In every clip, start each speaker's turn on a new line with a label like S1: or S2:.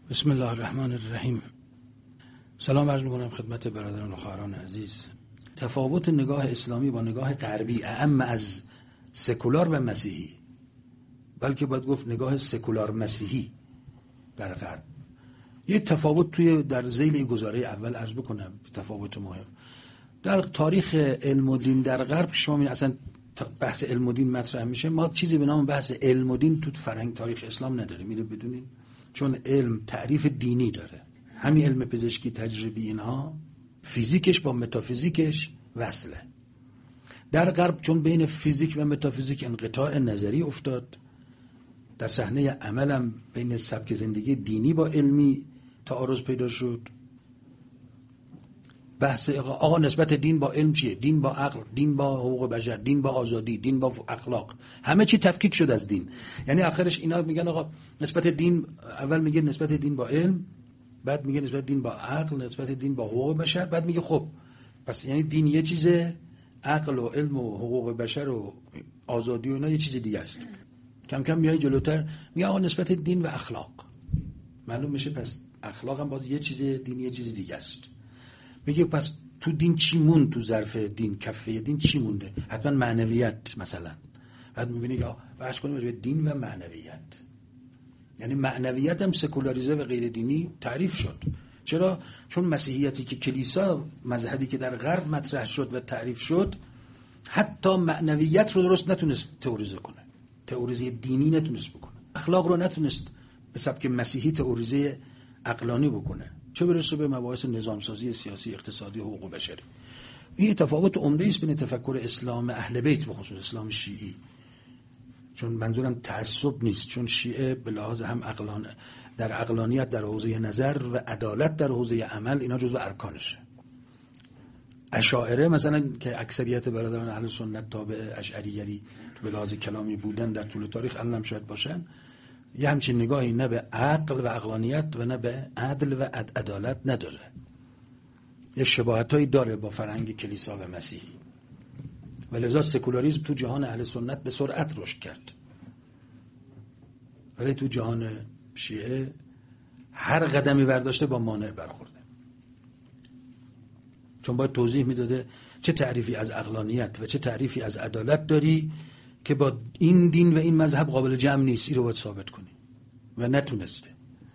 S1: بسم الله الرحمن الرحیم. سلام عرض می‌کنم خدمت برادران و خواهران عزیز. تفاوت نگاه اسلامی با نگاه غربی، اعم از سکولار و مسیحی، بلکه باید گفت نگاه سکولار مسیحی در غرب، یه تفاوت در ذیل گزاره اول عرض بکنم. تفاوت مهم در تاریخ علم و دین در غرب، شما می‌بینید اصلا بحث علم و دین مطرح میشه، ما چیزی به نام بحث علم و دین تو فرهنگ تاریخ اسلام نداریم. میره بدونین، چون علم تعریف دینی داره. همین علم پزشکی تجربی، اینها فیزیکش با متافیزیکش وصله. در غرب چون بین فیزیک و متافیزیک انقطاع نظری افتاد، در صحنه عملم بین سبک زندگی دینی با علمی تعارض پیدا شد. بحث آقا نسبت دین با علم چیه؟ دین با عقل، دین با حقوق بشر، دین با آزادی، دین با اخلاق، همه چی تفکیک شد از دین. یعنی آخرش اینا میگن آقا نسبت دین، اول میگه نسبت دین با علم، بعد میگه نسبت دین با عقل، نسبت دین با حقوق بشر، بعد میگه خب پس یعنی دین یه چیزه، عقل و علم و حقوق بشر و آزادی و اینا یه چیز دیگه است. کم کم میای جلوتر میگه آقا نسبت دین و اخلاق، معلوم میشه پس اخلاق هم باز یه چیز، دین یه چیز دیگه است. میگه پس تو دین چی مون، تو ظرف دین کفه دین چی مونده؟ حتما معنویت مثلا. بعد میبینی که بحث کنیم به دین و معنویت، یعنی معنویت هم سکولاریزه و غیر دینی تعریف شد. چرا؟ چون مسیحیتی که کلیسا، مذهبی که در غرب مطرح شد و تعریف شد، حتی معنویت رو درست نتونست تئوریزه کنه، تئوریزه دینی نتونست بکنه، اخلاق رو نتونست به سبک مسیحی تئوریزه عقلانی بکنه، چه برسه به مباحث نظامسازی سیاسی، اقتصادی، حقوق بشری. این تفاوت عمده است بین تفکر اسلام اهل بیت به خصوص اسلام شیعی. چون منظورم تعصب نیست، چون شیعه به لحاظ هم در عقلانیت در حوزه نظر و عدالت در حوزه عمل، اینا جزو ارکانشه. اشاعره مثلا که اکثریت برادران اهل سنت تابع اشعریگری به لحاظ کلامی بودن در طول تاریخ، الان شاید باشن، یه همچین نگاهی نه به عقل و عقلانیت و نه به عدل و عدالت نداره. یه شباهتایی داره با فرهنگ کلیسا و مسیحی، و لذا سکولاریسم تو جهان اهل سنت به سرعت رشد کرد، ولی تو جهان شیعه هر قدمی برداشته با مانع برخورده. چون باید توضیح میداده چه تعریفی از عقلانیت و چه تعریفی از عدالت داری که با این دین و این مذهب قابل جمع نیست، این رو باید ثابت کنی و نتونسته.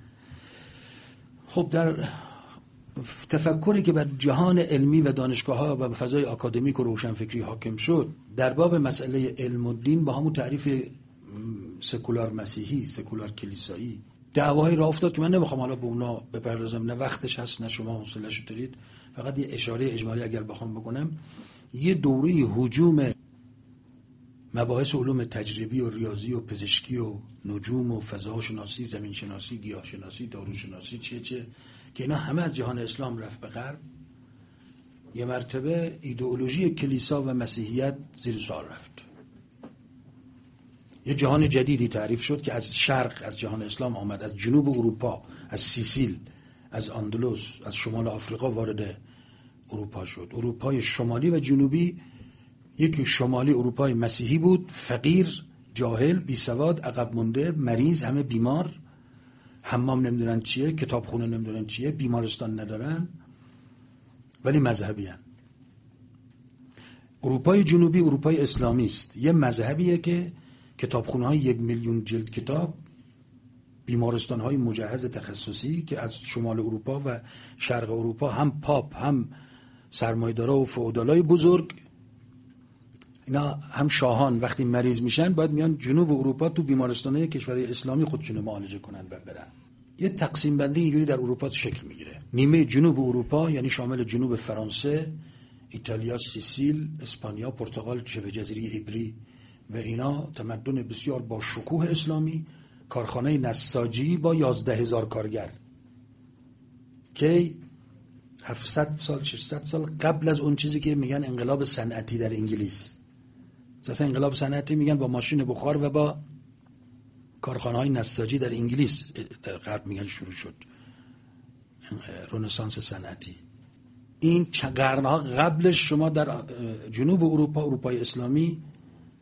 S1: خب در تفکری که بر جهان علمی و دانشگاه‌ها و فضای آکادمیک و روشنفکری حاکم شد، در باب مسئله علم و دین با همون تعریف سکولار مسیحی، سکولار کلیسایی دعواهایی راه افتاد که من نمیخوام حالا به اونا بپردازم، نه وقتش هست نه شما حوصله‌اش دارید. فقط یه اشاره اجمالی اگر بخوام بکنم، یه دوره هجوم مباحث علوم تجربی و ریاضی و پزشکی و نجوم و فضاشناسی، زمینشناسی، گیاهشناسی، داروشناسی، چه که اینا همه از جهان اسلام رفت به غرب، یه مرتبه ایدئولوژی کلیسا و مسیحیت زیر سوال رفت. یه جهان جدیدی تعریف شد که از شرق، از جهان اسلام آمد، از جنوب اروپا، از سیسیل، از اندلس، از شمال آفریقا وارد اروپا شد. اروپای شمالی و جنوبی، یکی شمالی اروپای مسیحی بود، فقیر، جاهل، بی سواد، عقب مونده، مریض، همه بیمار، حمام نمیدونن چیه، کتابخونه نمیدونن چیه، بیمارستان ندارن ولی مذهبی هن. اروپای جنوبی اروپای اسلامی است، یه مذهبیه که کتابخونه های 1 میلیون جلد کتاب، بیمارستان های مجهز تخصصی که از شمال اروپا و شرق اروپا هم پاپ هم سرمایه‌دارا و فئودالای بزرگ، اینا هم شاهان، وقتی مریض میشن باید میان جنوب اروپا تو بیمارستان‌های کشورهای اسلامی خودشونو معالجه کنن و برن. یه تقسیم بندی اینجوری در اروپا شکل میگیره. نیمه جنوب اروپا یعنی شامل جنوب فرانسه، ایتالیا، سیسیل، اسپانیا، پرتغال، شبه جزیره ایبری و اینا، تمدن بسیار با شکوه اسلامی، کارخانه نساجی با 11,000 کارگر که 700 سال 600 سال قبل از اون چیزی که میگن انقلاب صنعتی در انگلیس. اساسا انقلاب صنعتی میگن با ماشین بخار و با کارخانه‌های نساجی در انگلیس در غرب میگن شروع شد رنسانس صنعتی. این قرنها قبلش شما در جنوب اروپا، اروپای اسلامی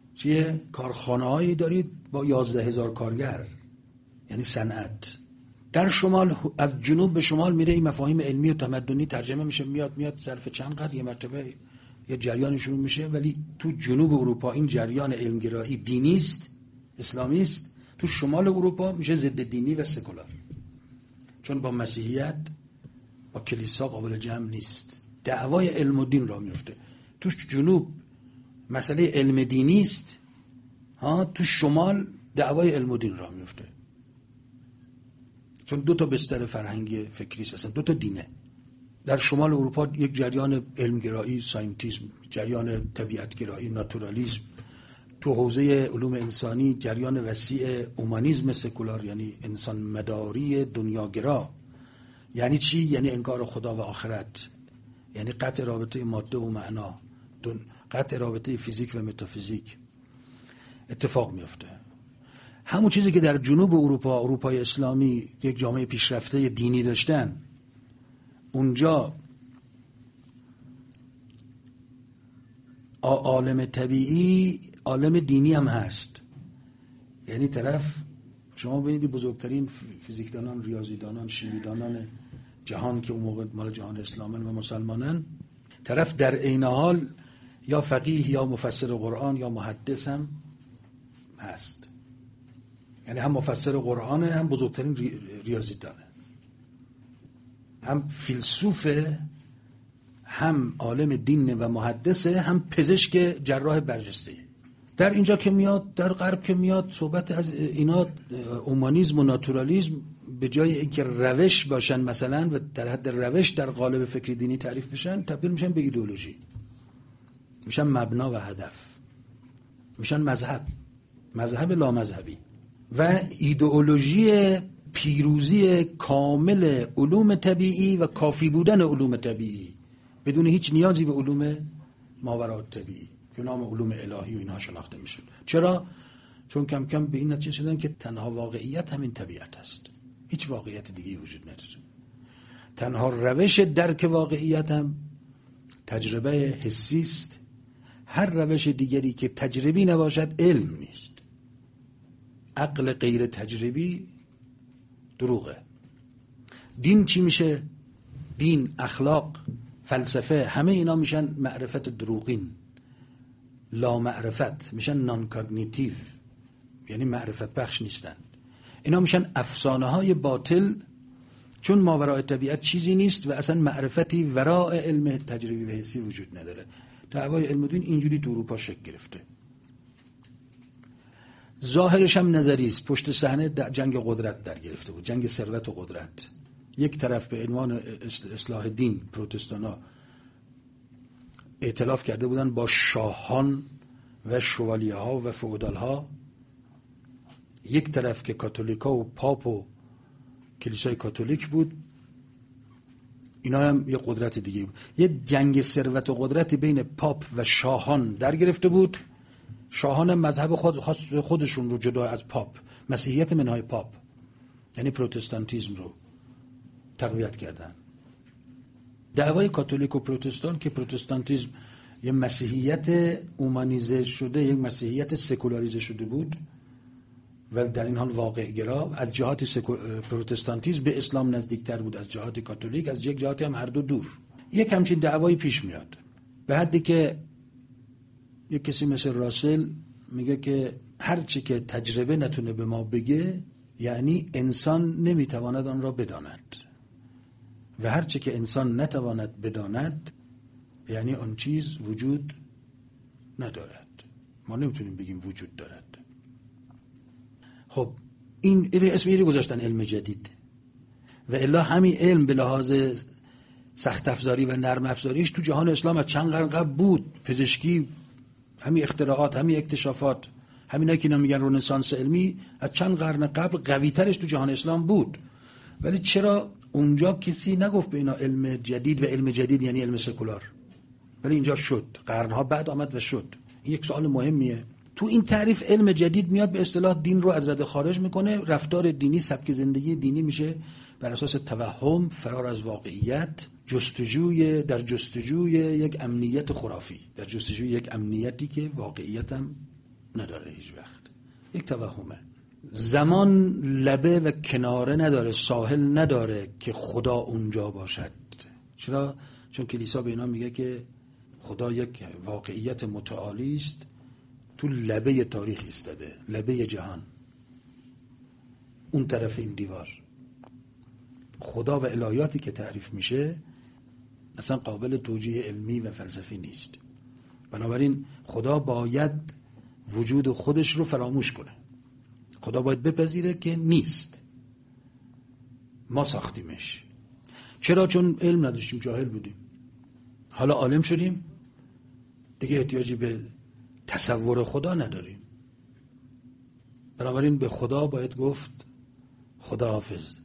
S1: کارخانه‌هایی دارید با 11,000 کارگر، یعنی صنعت. در شمال از جنوب به شمال میره، این مفاهیم علمی و تمدنی ترجمه میشه، میاد ظرف چند قرن یه مرتبه یه جریان شروع میشه. ولی تو جنوب اروپا این جریان علمگرایی دینی است، اسلامی است. تو شمال اروپا میشه ضد دینی و سکولار، چون با مسیحیت با کلیسا قابل جمع نیست. دعوای علم و دین را میفته. تو جنوب مسئله علم دینی است، تو شمال دعوای علم و دین را میفته، چون دو تا بستر فرهنگی فکری هستن، دو تا دینه. در شمال اروپا یک جریان علمگرایی، ساینتیسم، جریان طبیعتگرایی، ناتورالیسم. تو حوزه علوم انسانی جریان وسیع اومانیسم سکولار، یعنی انسان مداری دنیاگرا. یعنی چی؟ یعنی انکار خدا و آخرت، یعنی قطع رابطه ماده و معنا، قطع رابطه فیزیک و متافیزیک اتفاق میفته. همون چیزی که در جنوب اروپا، اروپای اسلامی یک جامعه پیشرفته دینی داشتن، اونجا عالم طبیعی عالم دینی هم هست. یعنی طرف شما ببینید بزرگترین فیزیکدانان، ریاضیدانان، شیمیدانان جهان که اون موقع مال جهان اسلامن و مسلمانن، طرف در عین حال یا فقیه یا مفسر قرآن یا محدث هم هست. یعنی هم مفسر قرآنه، هم بزرگترین ریاضیدانه، هم فیلسوفه، هم عالم دین و محدثه، هم پزشک جراح برجسته. در اینجا که میاد، در غرب که میاد، صحبت از اینا اومانیسم و ناتورالیسم به جای اینکه روش باشن مثلا و در حد روش در قالب فکری دینی تعریف بشن، تبدیل میشن به ایدئولوژی، میشن مبنا و هدف، میشن مذهب لامذهبی و ایدئولوژی پیروزی کامل علوم طبیعی و کافی بودن علوم طبیعی بدون هیچ نیازی به علوم ماوراء طبیعی که نام علوم الهی و اینها شناخته میشد. چرا؟ چون کم کم به این نتیجه شدن که تنها واقعیت همین طبیعت است، هیچ واقعیت دیگه‌ای وجود نداره. تنها روش درک واقعیت هم تجربه حسی است. هر روش دیگری که تجربی نباشد علم نیست. عقل غیر تجربی دروغه. دین چی میشه؟ دین، اخلاق، فلسفه، همه اینا میشن معرفت دروغین، لا معرفت، میشن نان کاگنیتیو، یعنی معرفت بخش نیستند. اینا میشن افسانه های باطل، چون ماوراء طبیعت چیزی نیست و اصلا معرفتی وراء علم تجربی و حسی وجود نداره. دعوای علم و دین اینجوری تو اروپا شکل گرفته. ظاهرش هم نظری است. پشت صحنه جنگ قدرت در گرفته بود، جنگ ثروت و قدرت. یک طرف به عنوان اصلاح دین، پروتستانا ائتلاف کرده بودن با شاهان و شوالیه ها و فئودال ها. یک طرف که کاتولیکا و پاپ و کلیسای کاتولیک بود، اینا هم یه قدرت دیگه بود. یه جنگ ثروت و قدرت بین پاپ و شاهان در گرفته بود. شاهان مذهب خودشون رو جدا از پاپ، مسیحیت منهای پاپ، یعنی پروتستانتیزم رو تقویت کردن. دعوای کاتولیک و پروتستان که پروتستانتیزم یه مسیحیت اومانیزه شده، یک مسیحیت سکولاریزه شده بود و در این حال واقع گرا، از جهات پروتستانتیزم به اسلام نزدیکتر بود از جهات کاتولیک، از یک جهاتی هم هر دو دور. یک همچین دعوایی پیش میاد، به حدی که یک کسی مثل راسل میگه که هر چی که تجربه نتونه به ما بگه، یعنی انسان نمیتواند آن را بداند، و هر چی که انسان نتواند بداند یعنی آن چیز وجود ندارد. ما نمیتونیم بگیم وجود دارد. خب این اسم اینو گذاشتن علم جدید، و الا همین علم به لحاظ سخت افزاری و نرم افزاریش تو جهان اسلام از چند قرن قبل بود. پزشکی، همین اختراعات، همین اکتشافات، همینا که اینا میگن رنسانس علمی، از چند قرن قبل قوی ترش تو جهان اسلام بود. ولی چرا اونجا کسی نگفت به اینا علم جدید؟ و علم جدید یعنی علم سکولار، ولی اینجا شد، قرنها بعد آمد و شد. این یک سوال مهمیه. تو این تعریف علم جدید میاد به اصطلاح دین رو از رده خارج میکنه. رفتار دینی، سبک زندگی دینی میشه بر اساس توهم، فرار از واقعیت، در جستجوی یک امنیت خرافی، در جستجوی یک امنیتی که واقعیت هم نداره هیچ وقت، یک توهمه. زمان لبه و کناره نداره، ساحل نداره که خدا اونجا باشد. چرا؟ چون کلیسا به اینا میگه که خدا یک واقعیت متعالی است، تو لبه تاریخ ایستاده، لبه جهان، اون طرف این دیوار. خدا و الهیاتی که تعریف میشه اصلا قابل توجیه علمی و فلسفی نیست. بنابراین خدا باید وجود خودش رو فراموش کنه. خدا باید بپذیره که نیست، ما ساختیمش. چرا؟ چون علم نداشتیم، جاهل بودیم. حالا عالم شدیم دیگه، احتیاجی به تصور خدا نداریم. بنابراین به خدا باید گفت خدا حافظ.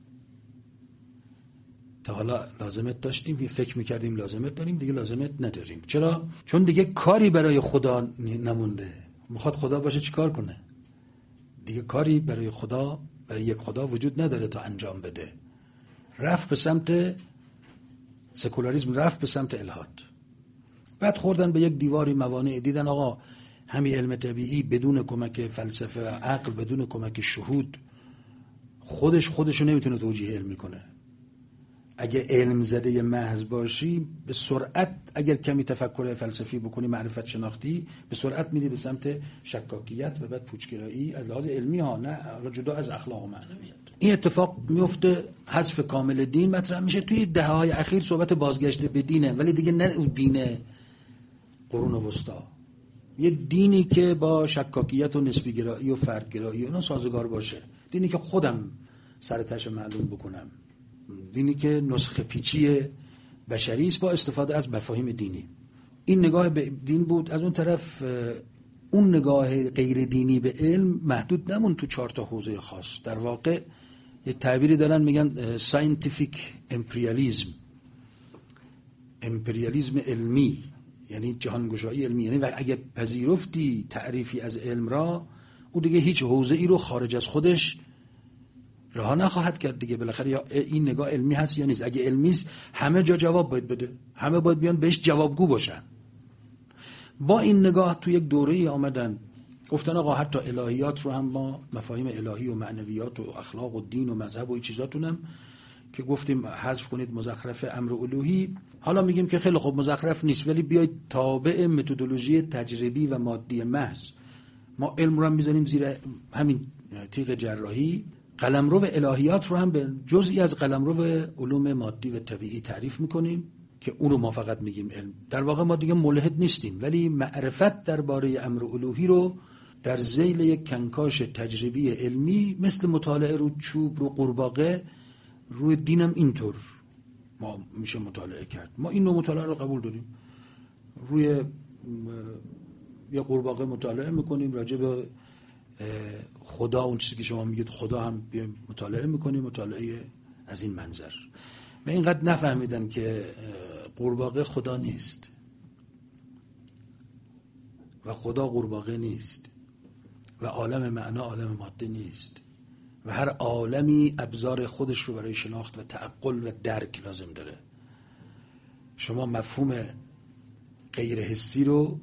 S1: تا حالا لازمت داشتیم، فکر میکردیم لازمت داریم، دیگه لازمت نداریم. چرا؟ چون دیگه کاری برای خدا نمونده. میخواد خدا باشه چی کار کنه؟ دیگه کاری برای خدا، برای یک خدا وجود نداره تا انجام بده. رفت به سمت سکولاریسم، رفت به سمت الحاد. بعد خوردن به یک دیواری موانع، دیدن آقا همین علم طبیعی بدون کمک فلسفه و عقل، بدون کمک شهود، خودشو نمیتونه توجیه علمی کنه. اگه علم زده محض باشی به سرعت، اگر کمی تفکر فلسفی بکنی، معرفت شناختی، به سرعت میری به سمت شکاکیت و بعد پوچگرایی از لحاظ علمی ها، نه جدا از اخلاق و معنویت. این اتفاق میفته، حذف کامل دین مطرح میشه. توی دهه‌های اخیر صحبت بازگشت به دینه، ولی دیگه نه اون دین قرون وسطا، یه دینی که با شکاکیت و نسبیگرایی و فردگرایی اونا سازگار باشه، دینی که خودم سرتش معلوم بکنم، دینی که نسخه پیچی بشری است با استفاده از مفاهیم دینی. این نگاه به دین بود. از اون طرف اون نگاه غیر دینی به علم محدود نمون تو 4 تا حوزه خاص. در واقع یه تعبیری دارن میگن ساینتیفیک امپریالیسم، امپریالیسم علمی، یعنی جهانگشایی علمی. یعنی اگه پذیرفتی تعریفی از علم را، او دیگه هیچ حوزه ای رو خارج از خودش رها نخواهد کرد دیگه. بالاخره یا این نگاه علمی هست یا نیست. اگه علمی است همه جا جواب باید بده، همه باید بیان بهش جوابگو باشن. با این نگاه تو یک دوره‌ای آمدن گفتن آقا حتی الهیات رو هم ما، مفاهیم الهی و معنویات و اخلاق و دین و مذهب و این چیزاتونم که گفتیم حذف کنید مزخرف امر الوهی، حالا میگیم که خیلی خوب مزخرف نیست، ولی بیاید تابع متدولوژی تجربی و مادی محض. ما علم رو هم میذاریم زیر همین تیغ جراحی، قلمرو الهیات رو هم به جزئی از قلمرو علوم مادی و طبیعی تعریف میکنیم که اون رو ما فقط میگیم علم. در واقع ما دیگه ملحد نیستیم، ولی معرفت درباره امر الوهی رو در ذیل یک کنکاش تجربی علمی مثل مطالعه رو چوب، رو قورباغه، روی دینم اینطور ما میشه مطالعه کرد. ما این نوع مطالعه رو قبول داریم. روی یه قورباغه مطالعه میکنیم، راجع به خدا، اون چیزی که شما میگید خدا، هم مطالعه میکنیم، مطالعه از این منظر. و اینقدر نفهمیدن که قورباغه خدا نیست و خدا قورباغه نیست و عالم معنا عالم ماده نیست و هر عالمی ابزار خودش رو برای شناخت و تعقل و درک لازم داره. شما مفهوم غیر حسی رو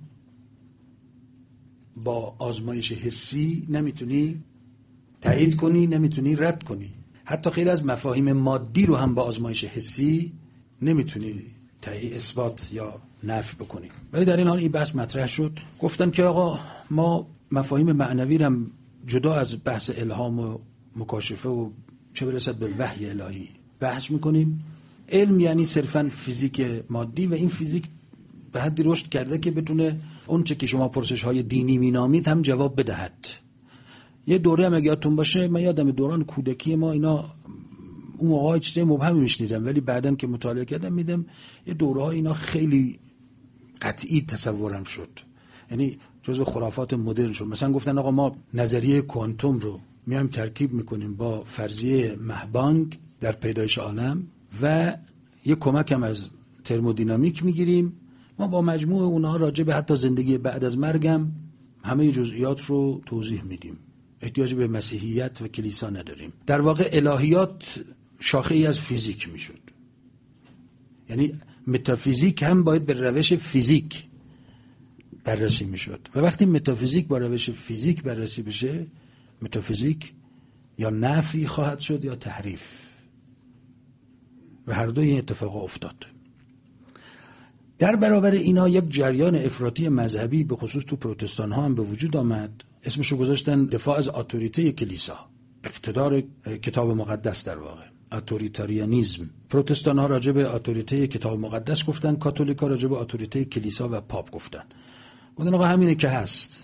S1: با آزمایش حسی نمیتونی تایید کنی، نمیتونی رد کنی. حتی خیلی از مفاهیم مادی رو هم با آزمایش حسی نمیتونی تایید، اثبات یا نفی بکنی. ولی در این حال این بحث مطرح شد، گفتن که آقا ما مفاهیم معنوی رو جدا از بحث الهام و مکاشفه و چه برسد به وحی الهی بحث میکنیم. علم یعنی صرفا فیزیک مادی و این فیزیک به حدی رشد کرده که بتونه اون چه که شما پرسش های دینی مینامید هم جواب بدهد. یه دوره هم اگه یادتون باشه، من یادم دوران کودکی ما اینا اون موقع چیزای مبهمی میشنیدم، ولی بعدن که مطالعه کردم میدم یه دوره ها اینا خیلی قطعی تصورم شد، یعنی جزو خرافات مدرن شد. مثلا گفتن آقا ما نظریه کوانتوم رو میایم ترکیب میکنیم با فرضیه مهبانگ در پیدایش عالم و یه کمک هم از ترمودینامیک میگیریم، ما با مجموع اونها راجع به حتی زندگی بعد از مرگم همه جزئیات رو توضیح میدیم، احتیاج به مسیحیت و کلیسا نداریم. در واقع الهیات شاخه ای از فیزیک میشد، یعنی متافیزیک هم باید به روش فیزیک بررسی میشد و وقتی متافیزیک با روش فیزیک بررسی بشه، متافیزیک یا نفی خواهد شد یا تحریف، و هر دوی این اتفاق افتاد. در برابر اینا یک جریان افراطی مذهبی به خصوص تو پروتستان ها هم به وجود آمد، اسمشو گذاشتن دفاع از اتوریته کلیسا، اقتدار کتاب مقدس، در واقع اتوریتاریانیسم. پروتستان ها راجع به اتوریته کتاب مقدس گفتن، کاتولیک ها راجع به اتوریته کلیسا و پاپ گفتن آقا همینه که هست،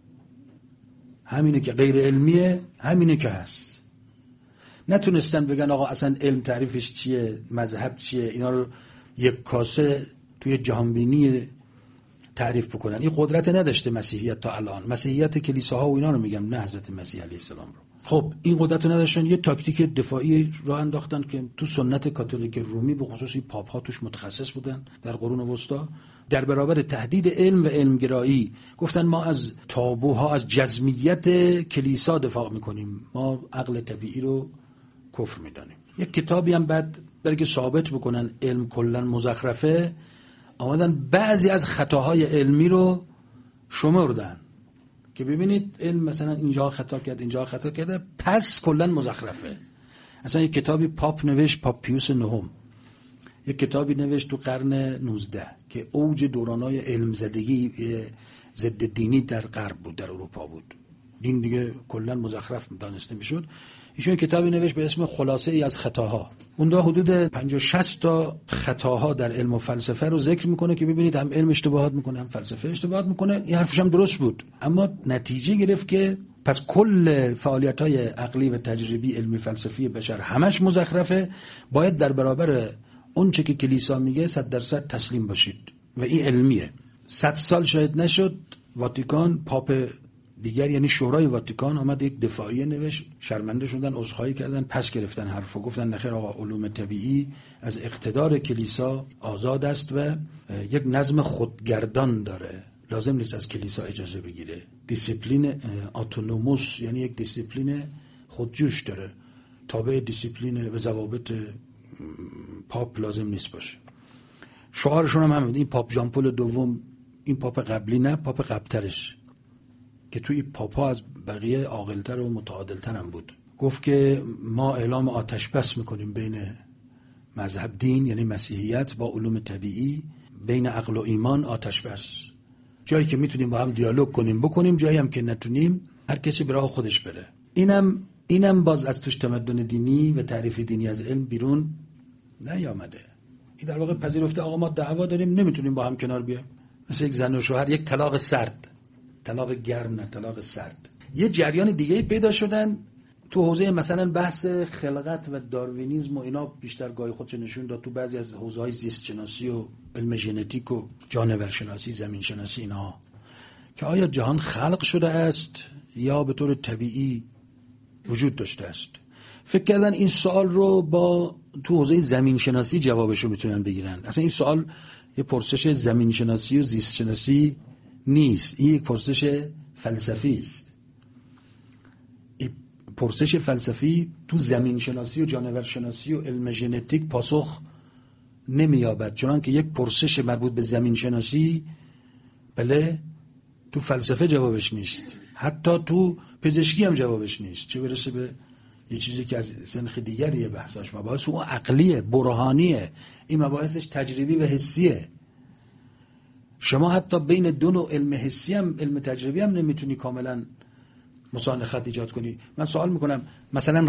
S1: همینه که غیر علمیه، همینه که هست. نتونستن بگن آقا اصلا علم تعریفش چیه، مذهب چیه، اینا رو یک کاسه توی جهانبینی تعریف بکنن. این قدرت نداشته مسیحیت تا الان. مسیحیت کلیساها و اینا رو میگم، نه حضرت مسیح علیه السلام رو. خب این قدرت رو نداشتن، یه تاکتیک دفاعی راه انداختن که تو سنت کاتولیک رومی به خصوص پاپ ها توش متخصص بودن در قرون وسطا. در برابر تهدید علم و علمگرایی گفتن ما از تابوها، از جزمیت کلیسا دفاع میکنیم، ما عقل طبیعی رو کفر میدانیم. یک کتابی هم بعد برای که ثابت بکنن علم کلا مزخرفه، آمدن بعضی از خطاهای علمی رو شمردن که ببینید علم مثلا اینجا خطا کرد، اینجا خطا کرده، پس کلا مزخرفه. اصلا یک کتابی پاپ نوشت، پاپ پیوس نهم، یک کتابی نوشت تو قرن 19 که اوج دورانای علم زدگی ضد دینی در غرب بود، در اروپا بود، دین دیگه کلا مزخرف دانسته میشد. ایشون کتابی نوشت به اسم خلاصه ای از خطاها. اونجا حدود 50-60 تا خطاها در علم و فلسفه رو ذکر میکنه که ببینید هم علم اشتباهات میکنه، هم فلسفه اشتباهات میکنه. این حرفش هم درست بود، اما نتیجه گرفت که پس کل فعالیت‌های عقلی و تجربی علمی فلسفی بشر همش مزخرفه، باید در برابر اون چه که کلیسا میگه 100% تسلیم باشید و این علمیه. 100 سال شاید نشد، واتیکان، پاپ دیگر یعنی شورای واتیکان آمد یک دفاعیه نوشت، شرمنده شدن، عذرخواهی کردن، پس گرفتن حرفو، گفتن نخیر آقا علوم طبیعی از اقتدار کلیسا آزاد است و یک نظم خودگردان داره، لازم نیست از کلیسا اجازه بگیره. دیسیپلین اتونوموس یعنی یک دیسیپلین خودجوش داره، تابع دیسیپلین و ضوابط پاپ لازم نیست باشه. شعارشون هم همین، این پاپ ژان پل دوم، این پاپ قبلی نه، پاپ قبلترش که توی پاپا از بقیه عاقل‌تر و متعادل‌تر هم بود، گفت که ما اعلام آتش بس میکنیم بین مذهب دین یعنی مسیحیت با علوم طبیعی، بین عقل و ایمان آتش بس. جایی که میتونیم با هم دیالوگ کنیم بکنیم، جایی هم که نتونیم هر کسی به راه خودش بره. اینم باز از توش تمدن دینی و تعریف دینی از علم بیرون نیامده. این در واقع پذیرفته آقا ما دعوا داریم، نمیتونیم با هم کنار بیایم، مثل یک زن و شوهر، یک طلاق سرد، طلاق گرم نه، طلاق سرد. یه جریان دیگه پیدا شدن تو حوزه مثلا بحث خلقت و داروینیسم و اینا، بیشتر گاهی خودش نشون داد تو بعضی از حوزه‌های زیست شناسی و علم ژنتیک و جانور شناسی، زمین شناسی، اینا که آیا جهان خلق شده است یا به طور طبیعی وجود داشته است. فکر کردن این سوال رو با تو حوزه زمین شناسی جوابش رو میتونن بگیرن. اصلا این سوال یه پرسش زمین شناسی و زیست شناسی نیست، این یک پرسش فلسفی است. این پرسش فلسفی تو زمین شناسی و جانور شناسی و علم ژنتیک پاسخ نمییابد، چون که یک پرسش مربوط به زمین شناسی بله تو فلسفه جوابش نیست، حتی تو پزشکی هم جوابش نیست، چه برسه به یه چیزی که از سنخ دیگریه. بحثاش مباحث اون عقلیه، برهانیه، این مباحثش تجربی و حسیه. شما حتی بین دو نوع علم حسی هم علم تجربی هم نمیتونی کاملا مسانخت ایجاد کنی. من سوال میکنم مثلا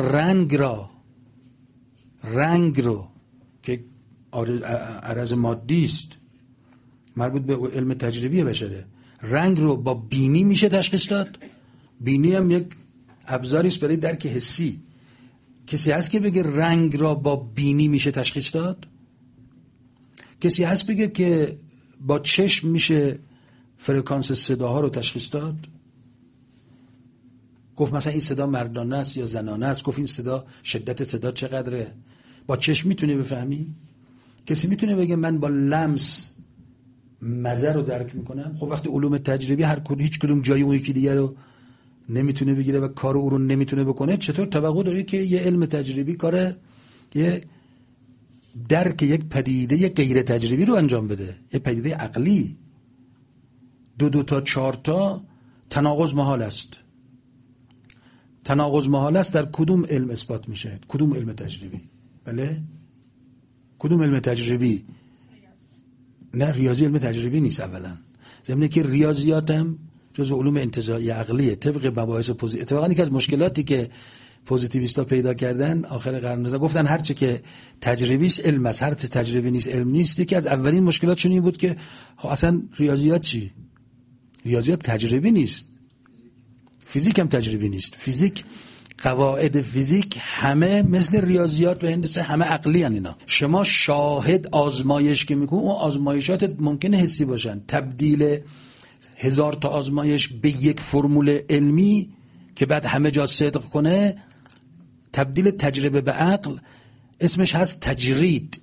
S1: رنگ رو که عرض مادی است، مربوط به علم تجربی بشره، رنگ رو با بینی میشه تشخیص داد؟ بینی هم یک ابزاری است برای درک حسی. کسی هست که بگه رنگ را با بینی میشه تشخیص داد؟ کسی هست بگه که با چشم میشه فرکانس صداها رو تشخیص داد؟ گفت مثلا این صدا مردانه است یا زنانه است، گفت این صدا شدت صدا چقدره، با چشم میتونه بفهمی؟ کسی میتونه بگه من با لمس مزه رو درک میکنم؟ خب وقتی علوم تجربی هیچ کدوم جای اون یکی دیگه رو نمیتونه بگیره و کار او رو نمیتونه بکنه، چطور توقع داری که یه علم تجربی کار یه درک یک پدیده غیر تجربی رو انجام بده، یه پدیده عقلی؟ 2 تا 4 تا تناقض محال است. تناقض محال است در کدوم علم اثبات میشه؟ کدوم علم تجربی؟ بله؟ کدوم علم تجربی؟ نه، ریاضی علم تجربی نیست اولا. ضمن که ریاضیات هم جزو علوم انتزاعی عقلیه طبق مباحث اتفاقا یکی از مشکلاتی که پوزیتیویستا پیدا کردن آخر قرن 19 گفتن هر چه که تجربی است علم است، هر چه تجربی نیست علم نیست. یکی از اولین مشکلاتشون این بود که اصلا ریاضیات چی؟ ریاضیات تجربی نیست. فیزیک هم تجربی نیست. فیزیک، قواعد فیزیک همه مثل ریاضیات و هندسه همه عقلی هن. اینا شما شاهد آزمایش که میکنی اون آزمایشات ممکنه حسی باشن. تبدیل 1000 تا آزمایش به یک فرمول علمی که بعد همه جا صدق کنه، تبدیل تجربه به عقل، اسمش هست تجرید.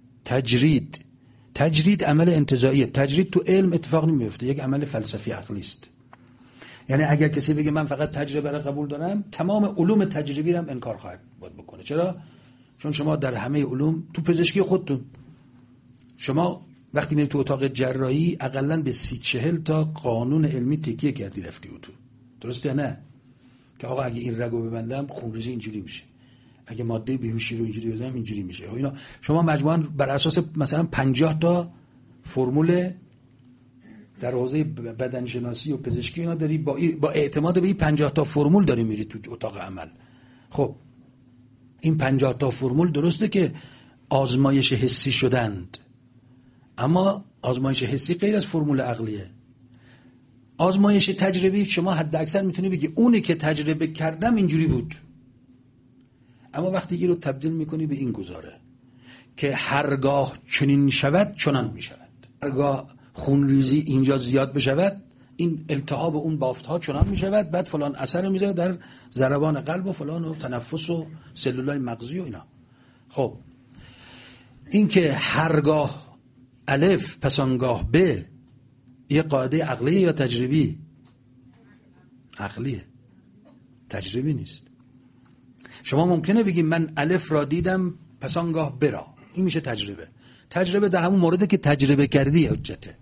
S1: تجرید عمل انتزاعیه. تجرید تو علم اتفاق نمیفته، یک عمل فلسفی عقلی است. یعنی اگر کسی بگه من فقط تجربه را قبول دارم، تمام علوم تجربی را هم انکار خواهد بکنه. چرا؟ چون شما در همه علوم، تو پزشکی خودتون، شما وقتی میری تو اتاق جراحی اقلن به 30-40 تا قانون علمی تکیه کردی رفتی تو. درسته یا نه؟ که آقا اگه این رگو ببندم خونریزی اینجوری میشه، اگه ماده بیهوشی رو اینجوری بزنم اینجوری میشه. اینا شما مجموعاً بر اساس مثلا 50 تا فرمول در حوزه بدنشناسی و پزشکی اینا داری با اعتماد به این 50 تا فرمول داری میری تو اتاق عمل. خب این 50 تا فرمول درسته که آزمایش حسی شدند، اما آزمایش حسی غیر از فرمول عقلیه. آزمایش تجربی شما حد اکثر میتونی بگی اونی که تجربه کردم اینجوری بود، اما وقتی این رو تبدیل میکنی به این گزاره که هرگاه چنین شود چنان میشود، هرگاه خونریزی اینجا زیاد بشود این التهاب اون بافت ها چنان میشود، بعد فلان اثر میذاره در ضربان قلب و فلان و تنفس و سلولای مغزی و اینا. خب این که هرگاه الف پس آنگاه ب، یه قاعده عقلیه یا تجربی؟ عقلیه، تجربی نیست. شما ممکنه بگی من الف را دیدم پس آنگاه ب را، این میشه تجربه. تجربه در همون مورد که تجربه کردی حجته.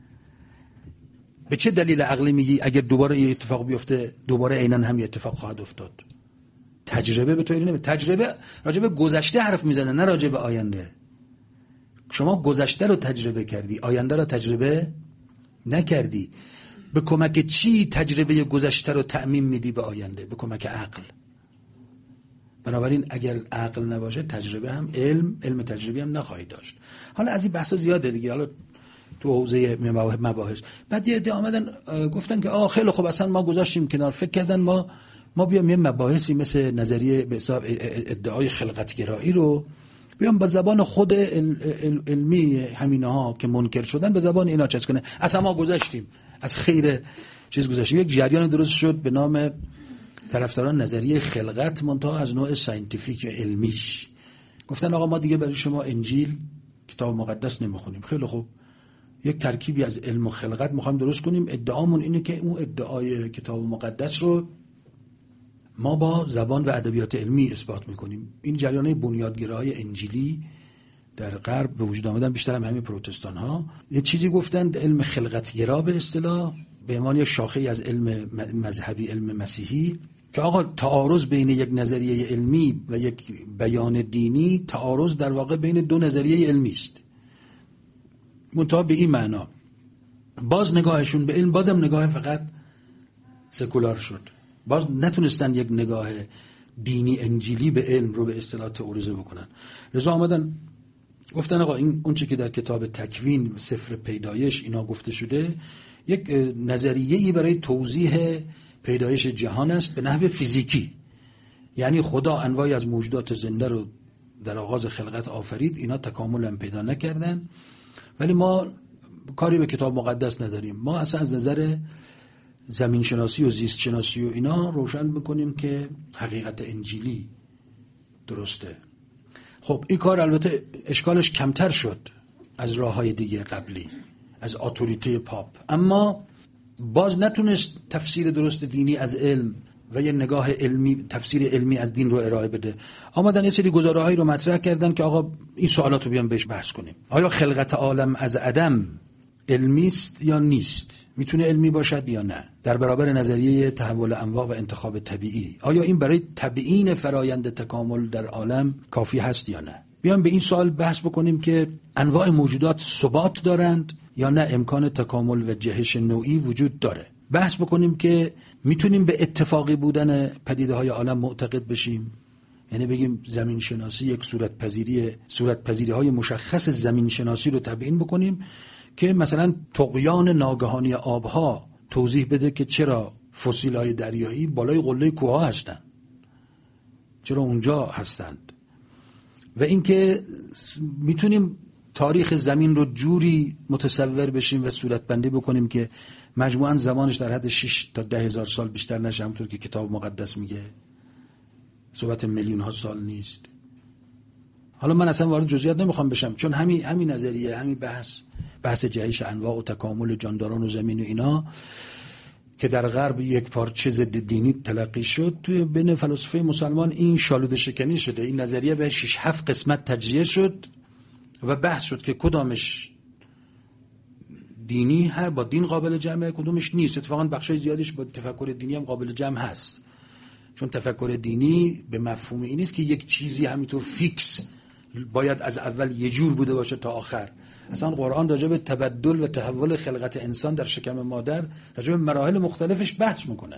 S1: به چه دلیل عقلی میگی اگر دوباره یه اتفاق بیفته دوباره عیناً هم یه اتفاق خواهد افتاد؟ تجربه به طوری نمیشه. تجربه راجع به گذشته حرف میزنه، نه راجع به آینده. شما گذشته رو تجربه کردی، آینده رو تجربه نکردی. به کمک چی تجربه گذشته رو تعمیم میدی به آینده؟ به کمک عقل. بنابراین اگر عقل نباشه تجربه هم علم تجربی هم نخواهی داشت. حالا از این بحثا زیاده دیگه، حالا تو حوزه مباحث. بعد یه عده آمدن گفتن که خیلی خوب اصلا ما گذاشتیم کنار، فکر کردن ما بیام یه مباحثی مثل نظریه به حساب ادعای خلقتگرایی رو بیام با زبان خود علمی همینها که منکر شدن به زبان اینا چیز کنه. اصلا ما گذاشتیم، از خیر چیز گذاشتیم. یک جریان درست شد به نام طرفداران نظریه خلقت، منتها از نوع ساینتیفیک و علمیش. گفتن آقا ما دیگه برای شما انجیل کتاب مقدس نمیخونیم. خیلی خوب، یک ترکیبی از علم و خلقت میخوایم درست کنیم. ادعامون اینه که اون ادعای کتاب مقدس رو ما با زبان و ادبیات علمی اثبات میکنیم. این جریانه بنیادگراهای انجیلی در غرب به وجود آمدن، بیشتر هم همین پروتستان ها یه چیزی گفتند علم خلقتگرا به اصطلاح، به عنوان یک شاخه‌ای از علم مذهبی، علم مسیحی، که آقا تعارض بین یک نظریه علمی و یک بیان دینی، تعارض در واقع بین دو نظریه علمی است. منتها به این معنا باز نگاهشون به علم بازم نگاه فقط سکولار شد. باز نتونستن یک نگاه دینی انجیلی به علم رو به اصطلاح تئوریزه بکنن. لذا آمدن گفتن آقا این اون چیزی که در کتاب تکوین، سفر پیدایش اینا گفته شده یک نظریه‌ای برای توضیح پیدایش جهان است به نحو فیزیکی. یعنی خدا انواعی از موجودات زنده رو در آغاز خلقت آفرید، اینا تکامل هم پیدا نکردن، ولی ما کاری به کتاب مقدس نداریم. ما اصلا از نظر زمین شناسی و زیست شناسی و اینا روشن میکنیم که حقیقت انجیلی درسته. خب این کار البته اشکالش کمتر شد از راههای دیگه قبلی، از اتوریته پاپ، اما باز نتونست تفسیر درست دینی از علم و یه نگاه علمی، تفسیر علمی از دین رو ارائه بده. آمدن یه سری گزاره‌هایی رو مطرح کردن که آقا این سوالات رو بیام بهش بحث کنیم. آیا خلقت عالم از عدم علمی است یا نیست، میتونه علمی باشد یا نه، در برابر نظریه تحول انواع و انتخاب طبیعی، آیا این برای تبیین فرایند تکامل در عالم کافی هست یا نه. بیایم به این سوال بحث بکنیم که انواع موجودات ثبات دارند یا نه امکان تکامل و جهش نوعی وجود داره. بحث بکنیم که میتونیم به اتفاقی بودن پدیده های عالم معتقد بشیم، یعنی بگیم زمین شناسی یک صورت پذیری های مشخص زمین شناسی رو تبیین بکنیم که مثلا طغیان ناگهانی آبها توضیح بده که چرا فسیل های دریایی بالای قله کوه هستند، چرا اونجا هستند، و اینکه میتونیم تاریخ زمین رو جوری متصور بشیم و صورتبندی بکنیم که مجموعاً زمانش در حد 6 تا 10,000 سال بیشتر نشه، همونطور که کتاب مقدس میگه، صحبت میلیون ها سال نیست. حالا من اصلا وارد جزئیات نمیخوام بشم، چون همین نظریه، همین بحث جهش انواع و تکامل جانداران و زمین و اینا که در غرب یک پارچه ضد دینی تلقی شد، توی بین فلاسفه مسلمان این شالوده شکنی شده. این نظریه به 6-7 قسمت تجزیه شد و بحث شد که کدامش دینی با دین قابل جمعه، کدومش نیست. اتفاقا بخشای زیادش با تفکر دینی هم قابل جمع هست، چون تفکر دینی به مفهوم این نیست که یک چیزی همینطور فیکس باید از اول یه جور بوده باشه تا آخر. اصلا قرآن راجع به تبدل و تحول خلقت انسان در شکم مادر، راجع به مراحل مختلفش بحث میکنه.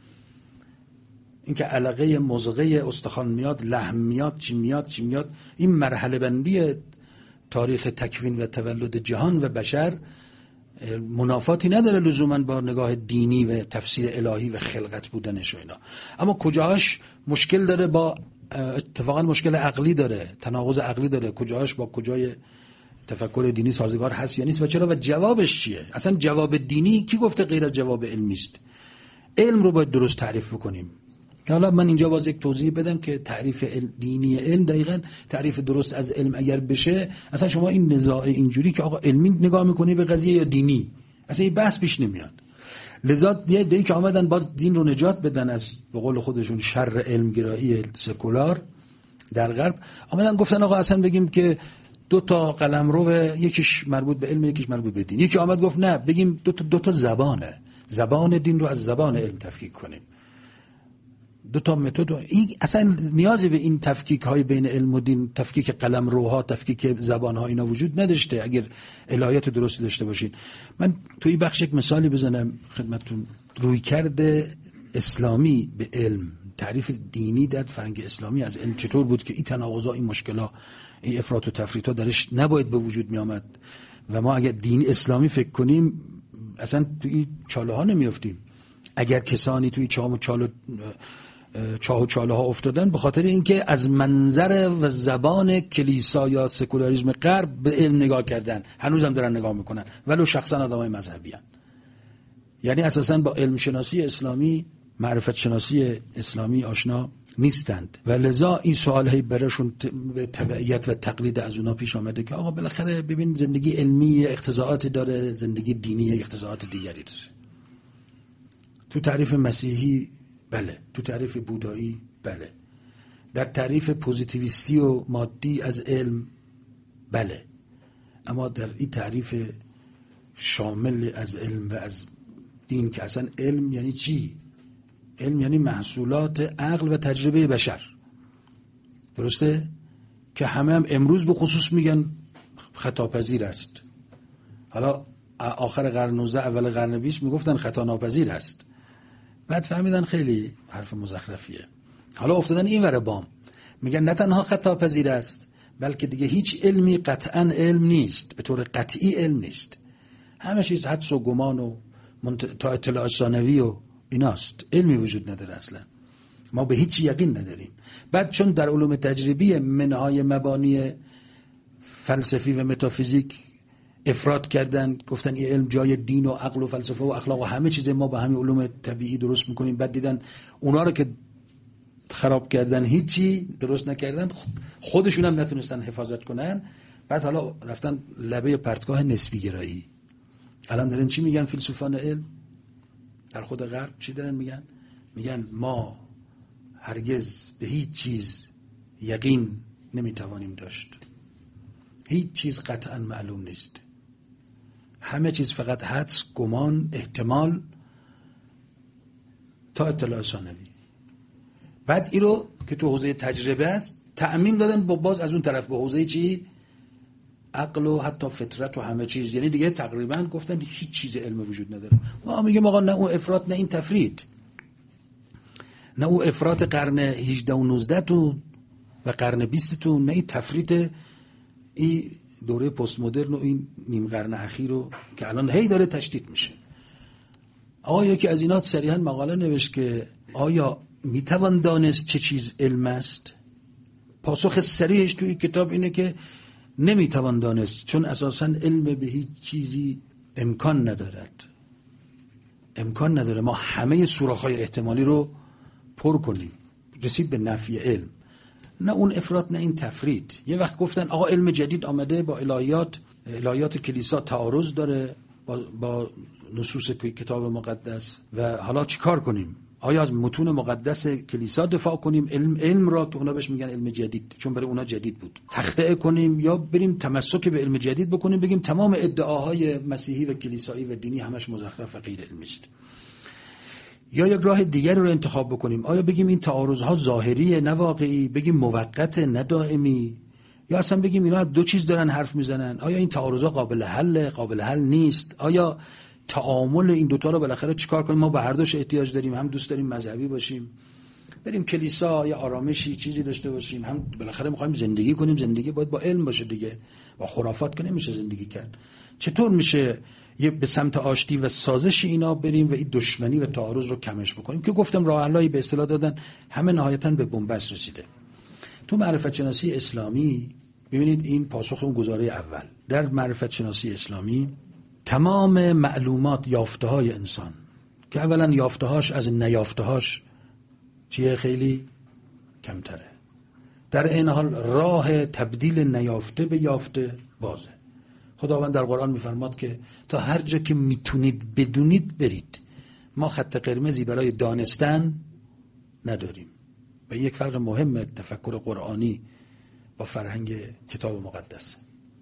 S1: اینکه علقه مضغه استخوان میاد، لحم میاد، چی میاد، این مرحله بندی تاریخ تکوین و تولد جهان و بشر منافاتی نداره لزوما با نگاه دینی و تفسیر الهی و خلقت بودنش و اینا. اما کجاش مشکل داره، با اتفاقا مشکل عقلی داره، تناقض عقلی داره، کجاش با کجای تفکر دینی سازگار هست یا نیست و چرا و جوابش چیه. اصلا جواب دینی کی گفته غیر از جواب علمی است؟ علم رو باید درست تعریف بکنیم. حالا من اینجا باز یک توضیح بدم که تعریف دینی علم دقیقاً تعریف درست از علم اگر بشه، اصلا شما این نزاع اینجوری که آقا علمی نگاه میکنی به قضیه یا دینی، اصلا این بحث پیش نمیاد. لذا یه دی که آمدن با دین رو نجات بدن از به قول خودشون شر علمگرایی سکولار در غرب، آمدن گفتن آقا اصلا بگیم که 2 تا قلمرو، یکیش مربوط به علم یکیش مربوط به دین. یکی آمد گفت نه، بگیم 2 تا زبان دین رو از زبان علم تفکیک کنیم. 2 تا متد. این اصلا نیازی به این تفکیک های بین علم و دین، تفکیک قلمروها، تفکیک زبان ها اینا وجود نداشته اگر الهیات درستی داشته باشین. من تو این بخش یک مثالی بزنم خدمتتون. رویکرد اسلامی به علم، تعریف دینی در فرهنگ اسلامی از علم چطور بود که این تناقضا، این مشکلا، این افراط و تفریطا درش نباید به وجود می آمد و ما اگر دینی اسلامی فکر کنیم اصلا تو این چاله ها نمیافتیم. اگر کسانی توی چاه و چاله ها افتادن به خاطر اینکه از منظر و زبان کلیسا یا سکولاریسم غرب به علم نگاه کردن، هنوزم دارن نگاه میکنن ولو شخصا آدمای مذهبی هن. یعنی اساسا با علم شناسی اسلامی، معرفت شناسی اسلامی آشنا نیستند و لذا این سوال هی براشون به تبعیت و تقلید از اونا پیش آمده که آقا بالاخره ببین زندگی علمی اقتضاعاتی داره، زندگی دینی اقتضاعات دیگری داره. تو تعریف مسیحی بله، تو تعریف بودایی بله، در تعریف پوزیتیویستی و مادی از علم بله، اما در این تعریف شامل از علم و از دین که اصلا علم یعنی چی؟ علم یعنی محصولات عقل و تجربه بشر، درسته؟ که همه هم امروز به خصوص میگن خطاپذیر است. حالا آخر قرن 19 اول قرن 20 میگفتن خطا ناپذیر است، بعد فهمیدن خیلی حرف مزخرفیه. حالا افتادن این ور بام میگن نه تنها خطا پذیر است بلکه دیگه هیچ علمی قطعا علم نیست، به طور قطعی علم نیست، همه چیز حدس و گمان و تا اطلاع ثانوی و ایناست، علمی وجود نداره اصلا، ما به هیچ یقین نداریم. بعد چون در علوم تجربی منهای مبانی فلسفی و متافیزیک افراد کردن، گفتن این علم جای دین و عقل و فلسفه و اخلاق و همه چیز ما با همین علوم طبیعی درست میکنیم، بعد دیدن اونا رو که خراب کردن هیچی درست نکردن، خودشون هم نتونستن حفاظت کنن، بعد حالا رفتن لبه پرتگاه نسبی گرایی. الان دارن چی میگن فیلسوفان علم در خود غرب؟ چی دارن میگن؟ میگن ما هرگز به هیچ چیز یقین نمیتوانیم داشت، هیچ چیز قطعا معلوم نیست. همه چیز فقط حدس، گمان، احتمال تا اطلاع ثانوی. بعد این رو که تو حوزه تجربه است تعمیم دادن با باز از اون طرف به حوزه چی؟ عقل و حتی فطرت و همه چیز. یعنی دیگه تقریبا گفتن هیچ چیز علم وجود نداره. ما میگیم آقا نه اون افراط نه این تفرید، نه اون افراط قرن 18 و 19 تو و قرن 20 تو، نه این تفرید این دوره پست مدرن و این نیم قرن اخیر رو که الان هی داره تشدید میشه. آقا یکی از اینا صریحا مقاله نوشت که آیا میتوان دانست چه چیز علم است؟ پاسخ صریحش توی کتاب اینه که نمیتوان دانست، چون اساساً علم به هیچ چیزی امکان ندارد. امکان نداره ما همه سوراخ‌های احتمالی رو پر کنیم رسید به نفی علم. نه اون افراط نه این تفرید. یه وقت گفتن آقا علم جدید آمده با الهیات کلیسا تعارض داره با نصوص کتاب مقدس و حالا چیکار کنیم؟ آیا از متون مقدس کلیسا دفاع کنیم، علم را که اونا بهش میگن علم جدید چون برای اونا جدید بود تخطئه کنیم، یا بریم تمسک به علم جدید بکنیم بگیم تمام ادعاهای مسیحی و کلیسایی و دینی همش مزخرف و غیر علمی است؟ یا یک راه دیگر رو انتخاب بکنیم، آیا بگیم این تعارضها ظاهریه نه واقعی، بگیم موقت نه دائمی، یا اصلا بگیم اینا دو چیز دارن حرف میزنن، آیا این تعارضها قابل حل نیست، آیا تعامل این دوتا رو بالاخره چیکار کنیم؟ ما به هر دوش احتیاج داریم، هم دوست داریم مذهبی باشیم بریم کلیسا یا آرامشی چیزی داشته باشیم، هم بالاخره میخوایم زندگی کنیم، زندگی باید با علم باشه دیگه، با خرافات که نمیشه زندگی کرد. چطور میشه یه به سمت آشتی و سازش اینا بریم و این دشمنی و تعارض رو کمش بکنیم؟ که گفتم راه حلایی به اصطلاح دادن، همه نهایتاً به بنبست رسیده. تو معرفت شناسی اسلامی ببینید این پاسخ اون گزاره اول. در معرفت شناسی اسلامی تمام معلومات یافته‌های انسان که اولا یافته‌هاش از نیافته‌هاش چیه خیلی کمتره، در این حال راه تبدیل نیافته به یافته بازه. خداوند در قرآن می‌فرماد که تا هر جا که میتونید بدونید برید، ما خط قرمزی برای دانستن نداریم. و یک فرق مهم تفکر قرآنی با فرهنگ کتاب مقدس.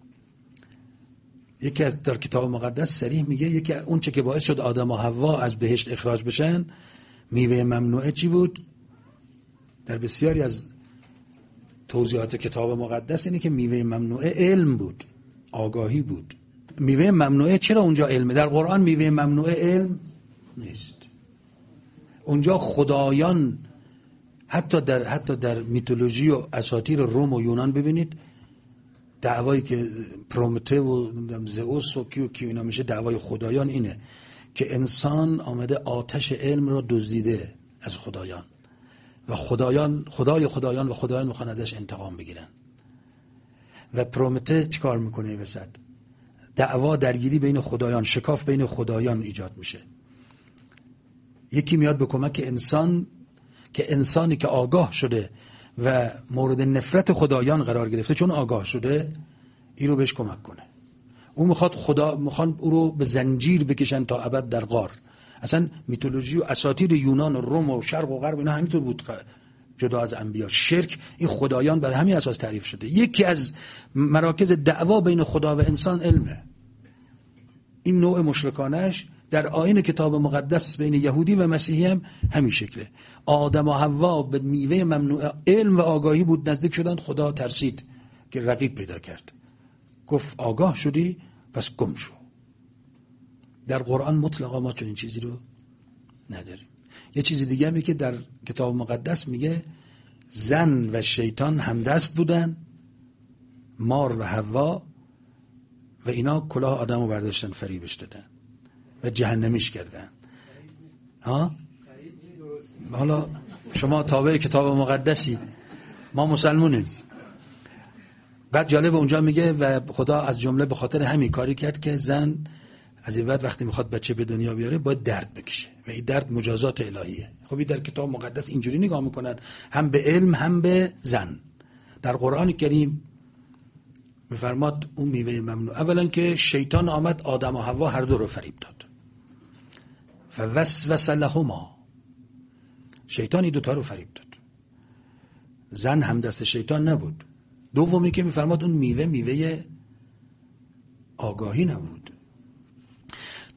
S1: یکی از در کتاب مقدس صریح میگه یکی اون چه که باعث شد آدم و حوا از بهشت اخراج بشن میوه ممنوعه چی بود؟ در بسیاری از توضیحات کتاب مقدس اینه که میوه ممنوعه علم بود، آگاهی بود. میوه ممنوعه چرا اونجا علمه؟ در قرآن میوه ممنوعه علم نیست. اونجا خدایان حتی در میتولوژی و اساطیر روم و یونان ببینید دعوایی که پرومته و زئوس و کیو اینا میشه، دعوای خدایان اینه که انسان آمده آتش علم را دزدیده از خدایان و خدای خدایان و خدایان میخوان ازش انتقام بگیرن. و پرومته چیکار میکنه؟ وسط دعوا درگیری بین خدایان، شکاف بین خدایان ایجاد میشه. یکی میاد به کمک انسان که انسانی که آگاه شده و مورد نفرت خدایان قرار گرفته چون آگاه شده این رو بهش کمک کنه. اون میخوان او رو به زنجیر بکشن تا ابد در غار. اصلا میتولوژی و اساطیر یونان و روم و شرق و غرب اینا همینطور بود، جدا از انبیا. شرک این خدایان بر همین اساس تعریف شده. یکی از مراکز دعوا بین خدا و انسان علمه. این نوع مشرکانش در آیین کتاب مقدس بین یهودی و مسیحی هم همین شکله. آدم و حوا به میوه ممنوع علم و آگاهی بود نزدیک شدن، خدا ترسید که رقیب پیدا کرد، گفت آگاه شدی پس گم شو. در قرآن مطلقا ما چنین چیزی رو نداریم. یه چیزی دیگه همی که در کتاب مقدس میگه زن و شیطان همدست بودن، مار و حوا، و اینا کلاه آدمو برداشتن فریبش دادن و جهنمیش کردن. حالا شما تابع کتاب مقدسی، ما مسلمونیم. بعد جالب اونجا میگه و خدا از جمله به خاطر همین کاری کرد که زن از این بعد وقتی میخواد بچه به دنیا بیاره باید درد بکشه و این درد مجازات الهیه. خب این در کتاب مقدس اینجوری نگاه میکنن، هم به علم هم به زن. در قرآن کریم میفرماد اون میوه ممنوع، اولا که شیطان آمد آدم و حوا هر دو رو فریب داد، فوسوس لهما، شیطانی دوتا رو فریب داد، زن هم دست شیطان نبود. دومی که میفرماد اون میوه آگاهی نبود،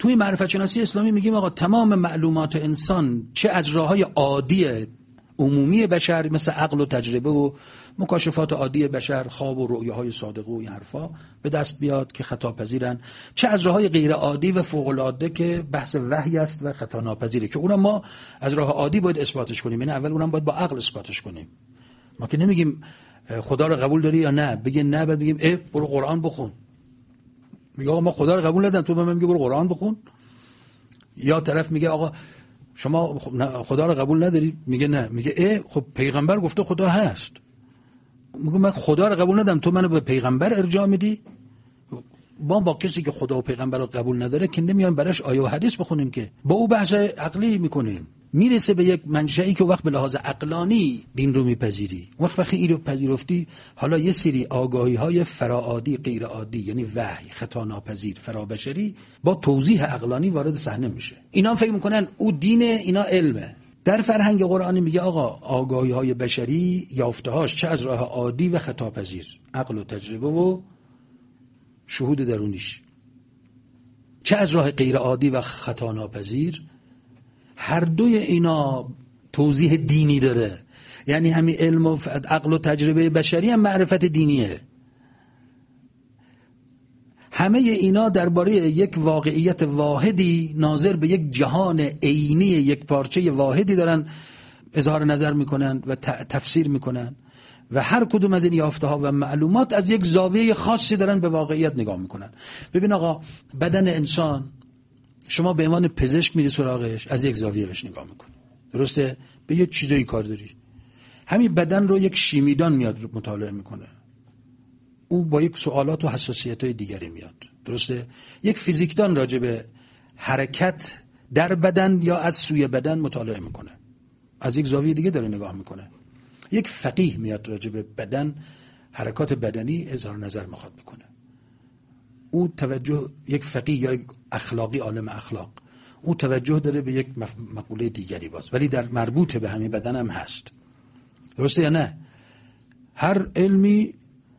S1: توی معرفت شناسی اسلامی میگیم آقا تمام معلومات انسان چه از راه‌های عادی عمومی بشر مثل عقل و تجربه و مکاشفات عادی بشر، خواب و رؤیاهای صادقه و این حرفا به دست بیاد که خطا پذیرن، چه از راه‌های غیر عادی و فوق العاده که بحث وحی است و خطا ناپذیره که اونم ما از راه عادی باید اثباتش کنیم. یعنی اول اونم باید با عقل اثباتش کنیم. ما که نمیگیم خدا رو قبول داری یا نه، بگه نه، بعد بگیم برو قرآن بخون. میگه آقا ما خدا رو قبول ندارم، تو به من میگی برو قرآن بخون. یا طرف میگه آقا شما خدا رو قبول نداری، میگه نه، میگه خب پیغمبر گفته خدا هست. میگه من خدا رو قبول ندارم، تو منو به پیغمبر ارجاع میدی. ما با کسی که خدا و پیغمبر رو قبول نداره که نمیایم براش آیه و حدیث بخونیم، که با او بحث عقلی میکنیم. میرسه به یک منشأی که وقت به لحاظ عقلانی دین رو میپذیری، وقتی این رو پذیرفتی، حالا یه سری آگاهی های فراعادی، غیر عادی، یعنی وحی، خطا ناپذیر، فرابشری، با توضیح عقلانی وارد صحنه میشه. اینا فکر میکنن او دینه، اینا علمه. در فرهنگ قرآنی میگه آقا آگاهی های بشری، یافته‌هاش چه از راه عادی و خطا پذیر، عقل و تجربه و شهود درونیش، چه از راه غیر عادی و خطا ناپذیر، هر دوی اینا توضیح دینی داره. یعنی همین علم و عقل و تجربه بشری هم معرفت دینیه. همه اینا درباره یک واقعیت واحدی ناظر به یک جهان عینی یک پارچه واحدی دارن اظهار نظر میکنن و تفسیر میکنن و هر کدوم از این یافته ها و معلومات از یک زاویه خاصی دارن به واقعیت نگاه میکنن. ببین آقا، بدن انسان شما به عنوان پزشک میری سراغش، از یک زاویه بهش نگاه میکنی، درسته؟ به یه چیزایی کار داری. همین بدن رو یک شیمیدان میاد مطالعه میکنه، او با یک سوالات و حساسیت‌های دیگری میاد، درسته؟ یک فیزیکدان راجع به حرکت در بدن یا از سوی بدن مطالعه میکنه، از یک زاویه دیگه داره نگاه میکنه. یک فقیه میاد راجع به بدن، حرکات بدنی اظهار نظر میخواد بکنه. او توجه، یک فقیه یا یک اخلاقی، عالم اخلاق، او توجه داره به یک مقوله دیگری باز، ولی در مربوط به همین بدن هم هست، درسته یا نه؟ هر علمی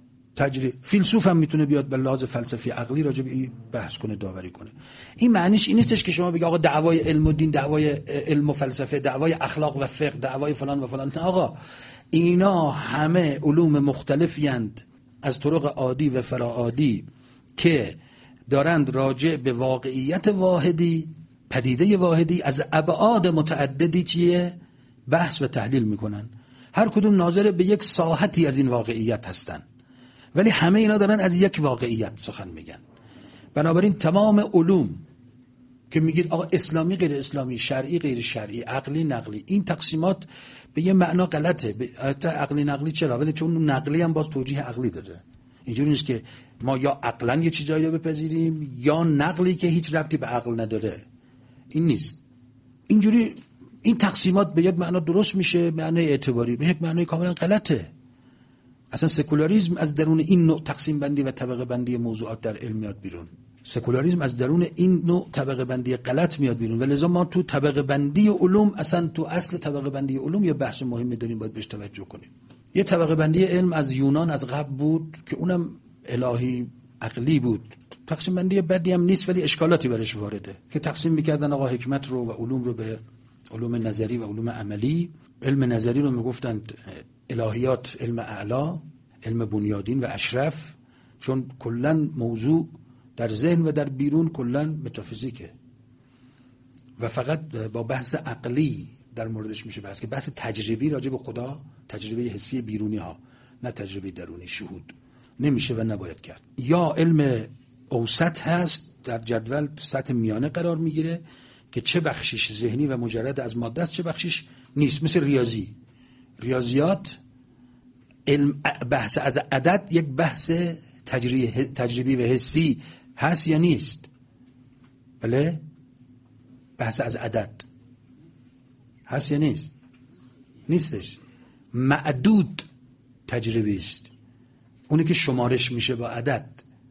S1: فیلسوف هم میتونه بیاد به لحاظ فلسفی عقلی راجع به این بحث کنه، داوری کنه. این معنیش این نیستش که شما بگی آقا دعوای علم و دین، دعوای علم و فلسفه، دعوای اخلاق و فقه، دعوای فلان و فلان. نه آقا، اینا همه علوم مختلفی اند از طرق عادی و فراعادی که دارند راجع به واقعیت واحدی، پدیده واحدی از ابعاد متعددی چیه بحث و تحلیل میکنن. هر کدوم ناظر به یک ساحتی از این واقعیت هستن، ولی همه اینا دارن از یک واقعیت سخن میگن. بنابراین تمام علوم که میگید آقا اسلامی غیر اسلامی، شرعی غیر شرعی، عقلی نقلی، این تقسیمات به یه معنا غلطه. عقلی نقلی چرا؟ ولی چون نقلی هم باز توجیه عقلی داره. اینجوری نیست که ما یا عقلا یه چیزایی رو بپذیریم یا نقلی که هیچ ربطی به عقل نداره. این نیست. اینجوری این تقسیمات به یک معنا درست میشه، معنای اعتباری، به یک معنای کاملا غلطه. اصلا سکولاریسم از درون این نوع تقسیم بندی و طبقه بندی موضوعات در علم میاد بیرون. سکولاریسم از درون این نوع طبقه بندی غلط میاد بیرون، ولذا ما تو طبقه بندی علوم، اصلا تو اصل طبقه بندی علوم یه بحث مهمی داریم، باید بهش توجه کنیم. یه طبقه بندی علم از یونان از قبل بود که اونم الهی عقلی بود. تقسیم بندی بدی هم نیست، ولی اشکالاتی برش وارده که تقسیم میکردن آقا حکمت رو و علوم رو به علوم نظری و علوم عملی. علم نظری رو میگفتند الهیات، علم اعلا، علم بنیادین و اشرف، چون کلن موضوع در ذهن و در بیرون کلن متافیزیکه و فقط با بحث عقلی در موردش میشه بحث، که بحث تجربی راجع به خدا، تجربه حسی بیرونی ها، نه تجربه درونی شهود، نمیشه و نباید کرد. یا علم اوسط هست، در جدول سطح میانه قرار میگیره که چه بخشیش ذهنی و مجرد از ماده است، چه بخشیش نیست. مثل ریاضیات، علم بحث از عدد یک بحث تجربی و حسی هست یا نیست؟ بله، بحث از عدد هست یا نیست؟ نیستش. معدود تجربی است، اونی که شمارش میشه با عدد.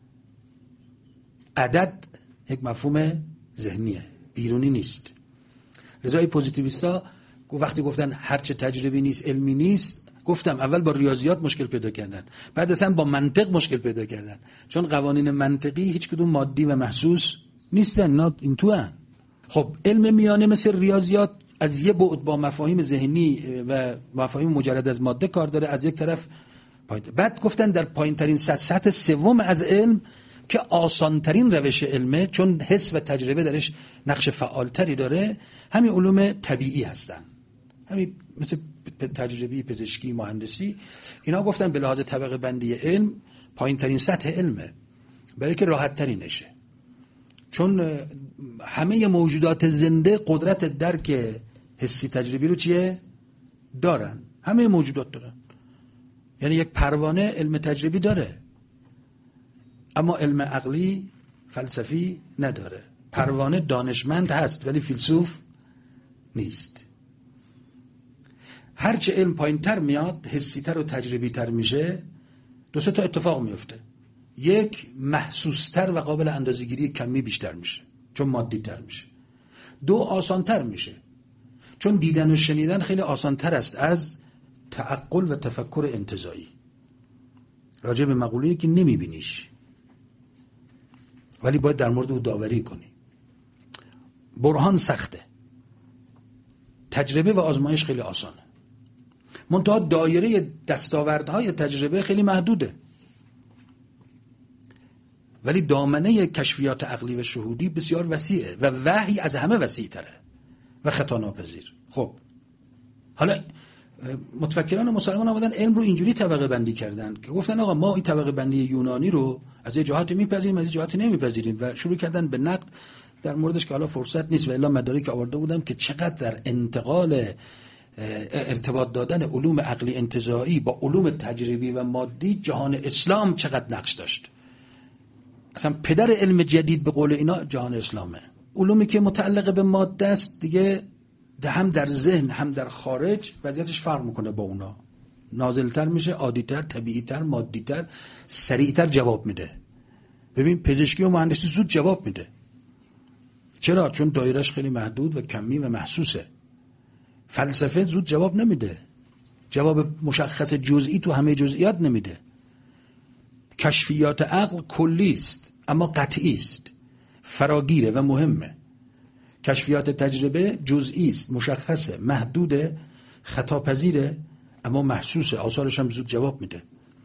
S1: عدد یک مفهوم ذهنیه، بیرونی نیست. رضای پوزیتیویستا وقتی گفتن هرچه تجربی نیست علمی نیست، گفتم اول با ریاضیات مشکل پیدا کردن، بعد اصلا با منطق مشکل پیدا کردن، چون قوانین منطقی هیچ کدوم مادی و محسوس نیستن، اینا این تو هن. خب علم میانه مثل ریاضیات از یه بعد با مفاهیم ذهنی و مفاهیم مجرد از ماده کار داره، از یک طرف بعد گفتن در پایین ترین سطح سوم از علم که آسان ترین روش علمه، چون حس و تجربه درش نقش فعالتری داره، همین علوم طبیعی هستن، همین مثل تجربی، پزشکی، مهندسی. اینا گفتن به لحاظ طبقه بندی علم پایین ترین سطح علمه، برای که راحت ترینشه، چون همه موجودات زنده قدرت درک حسی تجربی رو چیه؟ دارن. همه موجودات دارن. یعنی یک پروانه علم تجربی داره، اما علم عقلی فلسفی نداره. پروانه دانشمند هست ولی فیلسوف نیست. هرچه علم پایین تر میاد، حسی تر و تجربی تر میشه، دو سه تا اتفاق میفته. یک، محسوس تر و قابل اندازه‌گیری کمی بیشتر میشه، چون مادی تر میشه. دو، آسان تر میشه، چون دیدن و شنیدن خیلی آسان تر است از تعقل و تفکر انتزاعی. راجع به مقوله‌ای که نمیبینیش ولی باید در مورد او داوری کنی. برهان سخته، تجربه و آزمایش خیلی آسانه، منتها دایره دستاوردهای تجربه خیلی محدوده، ولی دامنه کشفیات عقلی و شهودی بسیار وسیعه و وحی از همه وسیع تره و خطا ناپذیر. خب حالا متفکران مسلمان آمدن علم رو اینجوری طبقه بندی کردن که گفتن آقا ما این طبقه بندی یونانی رو از یه جهات میپذیریم، از یه جهات نمیپذیریم، و شروع کردن به نقد در موردش که حالا فرصت نیست و الا مدارکی آورده بودم که چقدر در انتقال ارتباط دادن علوم عقلی انتزاعی با علوم تجربی و مادی جهان اسلام چقدر نقش داشت. اصلا پدر علم جدید به قول اینا جهان اسلامه. علومی که متعلق به ماده است دیگه هم در ذهن هم در خارج وضعیتش فرق میکنه با اونا، نازلتر میشه، عادیتر، طبیعیتر، مادیتر، سریعتر جواب میده. ببین پزشکی و مهندسی زود جواب میده. چرا؟ چون دایرش خیلی محدود و کمی و محسوسه. فلسفه زود جواب نمیده، جواب مشخص جزئی تو همه جزئیات نمیده. کشفیات عقل کلی است اما قطعی است، فراگیره و مهمه. کشفیات تجربه جزئی است، مشخصه، محدوده، خطاپذیره اما محسوسه، آثارش هم زود جواب میده.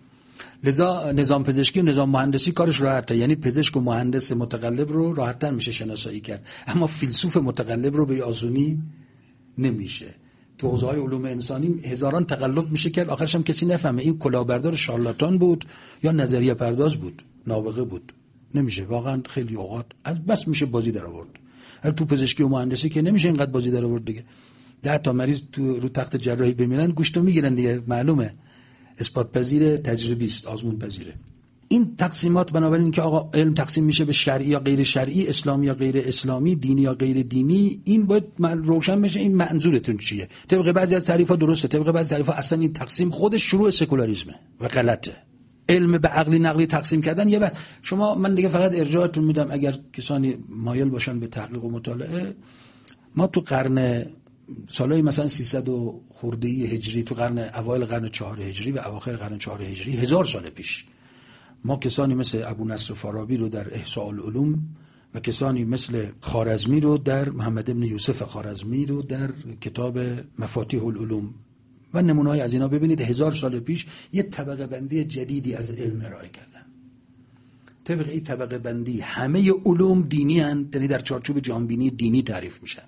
S1: لذا نظام پزشکی و نظام مهندسی کارش راحته، یعنی پزشک و مهندس متقلب رو راحت‌تر میشه شناسایی کرد، اما فیلسوف متقلب رو به آسونی نمیشه. تو حوزه‌های علوم انسانی هزاران تقلب میشه کرد، آخرش هم کسی نفهمه این کلاهبردار شارلاتان بود یا نظریه پرداز بود، نابغه بود. نمیشه واقعا، خیلی اوقات از بس میشه بازی در آورد. تو پزشکی و مهندسی که نمیشه اینقدر بازی در آورد دیگه. 10 تا مریض تو رو تخت جراحی بمیرن گوشتو میگیرن دیگه، معلومه اثبات پذیر، تجربی است، آزمون پذیره. این تقسیمات بنابراین که آقا علم تقسیم میشه به شرعی یا غیر شرعی، اسلامی یا غیر اسلامی، دینی یا غیر دینی، این باید روشن بشه این منظورتون چیه. طبق بعضی از تعریف‌ها درسته، طبق بعضی از تعریف‌ها اصلا این تقسیم خودش شروع سکولاریسمه و غلطه. علم به عقلی نقلی تقسیم کردن یه شما، من دیگه فقط ارجاعتون میدم اگر کسانی مایل باشن به تحقیق و مطالعه. ما تو قرن سالهای مثلا 300 و خرده‌ای هجری، تو اوایل قرن 4 هجری و اواخر قرن 4 هجری، 1000 سال پیش، ما کسانی مثل ابو نصر فارابی رو در احصاء العلوم و کسانی مثل خوارزمی رو در محمد ابن یوسف خوارزمی رو در کتاب مفاتیح العلوم و نمونه‌های از اینا ببینید 1000 سال پیش یه طبقه بندی جدیدی از علم ارائه کردن. طبق این طبقه بندی همه علوم دینی هستند، یعنی در چارچوب جهانبینی دینی تعریف میشن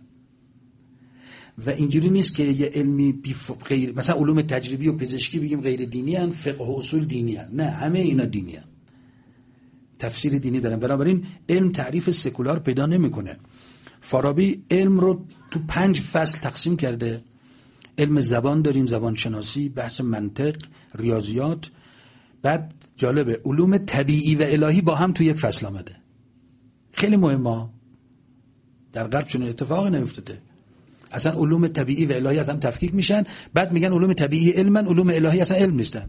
S1: و اینجوری نیست که یه علمی غیر، مثلا علوم تجربی و پزشکی بگیم غیر دینی هستند، فقه و اصول دینی هستند. نه، همه اینا دینی هستند، تفسیر دینی دارن. بنابراین علم تعریف سکولار پیدا نمیکنه. فارابی علم رو تو 5 فصل تقسیم کرده. علم زبان داریم، زبان شناسی، بحث منطق، ریاضیات. بعد جالبه علوم طبیعی و الهی با هم تو یک فصل آمده. خیلی مهمه، در غرب چون اتفاقی نیفتاده. اصلا علوم طبیعی و الهی از هم تفکیک میشن، بعد میگن علوم طبیعی علمن، علوم الهی اصلا علم نیستن.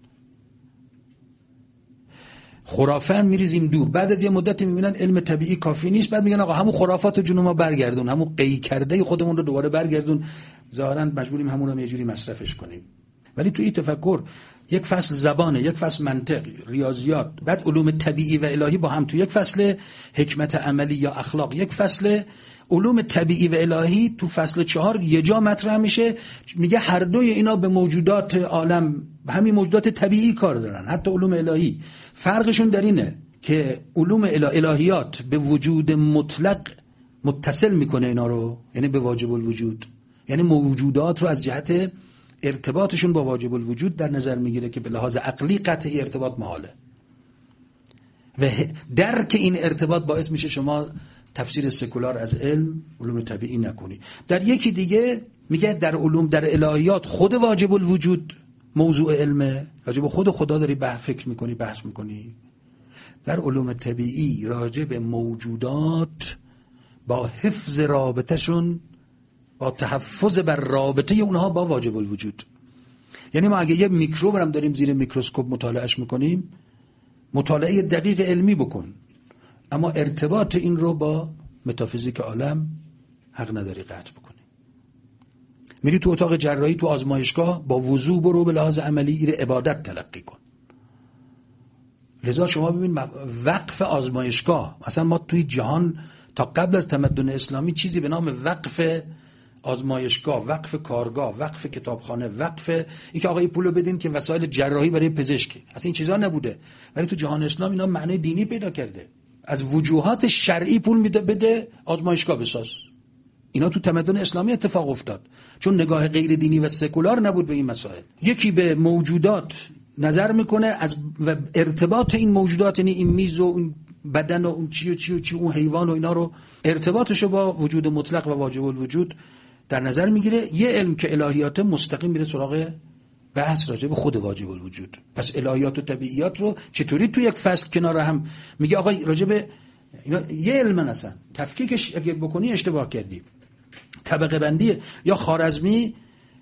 S1: خرافن میریزیم دور، بعد از یه مدتی میبینن علم طبیعی کافی نیست، بعد میگن آقا همون خرافات و جنون ما برگردون، همون قی کرده خودمون رو دوباره برگردون، ظاهرا مجبوریم همون رو یه جوری مصرفش کنیم. ولی تو این تفکر یک فصل زبانه، یک فصل منطق، ریاضیات، بعد علوم طبیعی و الهی با هم تو یک فصل، حکمت عملی یا اخلاق یک فصل، علوم طبیعی و الهی تو فصل 4 یه جا مطرح میشه، میگه هر دوی اینا به موجودات عالم، همین موجودات طبیعی کار دارن، حتی علوم الهی. فرقشون در اینه که علوم الهیات به وجود مطلق متصل میکنه اینا رو، یعنی به واجب الوجود، یعنی موجودات رو از جهت ارتباطشون با واجب الوجود در نظر میگیره که به لحاظ عقلی قطعی ارتباط محاله و درک این ارتباط باعث میشه شما تفسیر سکولار از علوم طبیعی نکنی. در یکی دیگه میگه در علوم، در الهیات خود واجب الوجود موضوع علمه، راجع به خود خدا داری فکر میکنی، بحث میکنی. در علوم طبیعی راجع به موجودات با حفظ رابطهشون، با تحفظ بر رابطه اونها با واجب الوجود. یعنی ما اگه یه میکروب هم داریم زیر میکروسکوپ مطالعهش میکنیم، مطالعه دقیق علمی بکن، اما ارتباط این رو با متافیزیک عالم حق نداری قطع بکنی. میری تو اتاق جراحی، تو آزمایشگاه، با وضو برو به لحاظ عملی این عبادت تلقی کن. لذا شما ببین وقف آزمایشگاه، مثلا ما توی جهان تا قبل از تمدن اسلامی چیزی به نام وقف آزمایشگاه، وقف کارگاه، وقف کتابخانه، وقف این که آقا پولو بدین که وسایل جراحی برای پزشکی، اصلا این چیزا نبوده. ولی تو جهان اسلام اینا معنی دینی پیدا کرده. از وجوهات شرعی پول میده، بده آزمایشگاه بساز. اینا تو تمدن اسلامی اتفاق افتاد، چون نگاه غیر دینی و سکولار نبود به این مسائل. یکی به موجودات نظر میکنه از و ارتباط این موجودات، یعنی این میز و این بدن و اون چی و چی و چی، اون حیوان و اینا رو، ارتباطشو با وجود مطلق و واجب الوجود در نظر میگیره. یه علم که الهیات مستقیم میره سراغ بحث راجع به خود واجب الوجود. پس الهیات و طبیعیات رو چطوری تو یک فصل کنار هم میگه آقا راجع به اینا یه علم هستن، تفکیکش اگه بکنی اشتباه کردی. طبقه بندی یا خوارزمی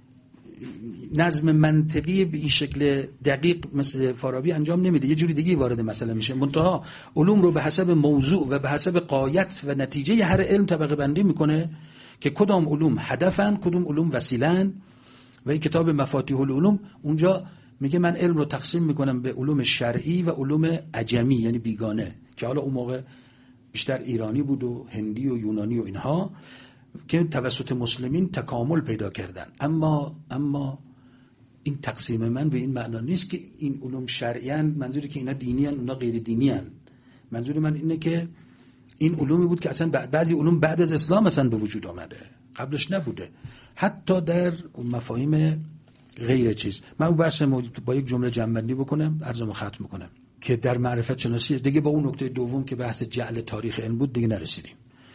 S1: نظم منطقی به این شکل دقیق مثل فارابی انجام نمیده، یه جوری دیگه وارد مسئله میشه. منتها علوم رو به حسب موضوع و به حسب غایت و نتیجه هر علم طبقه بندی میکنه که کدام علوم هدفن، کدام علوم وسیله‌ن. و این کتاب مفاتیح العلوم اونجا میگه من علم رو تقسیم میکنم به علوم شرعی و علوم عجمی، یعنی بیگانه، که حالا اون موقع بیشتر ایرانی بود و هندی و یونانی و اینها که توسط مسلمین تکامل پیدا کردن. اما این تقسیم من به این معنا نیست که این علوم شرعی ان، منظوری که اینا دینی ان اونا غیر دینی ان. منظور من اینه که این علومی بود که اصلا بعضی علوم بعد از اسلام اصلا به وجود آمده، قبلش نبوده، حتی در مفاهیم غیر چیز. من اون بحث با یک جمله جمع‌بندی بکنم، عرضمو ختم کنم که در معرفت شناسی دیگه با اون نکته دوم که بحث جعل تاریخ علم بود دیگه نرسیدیم.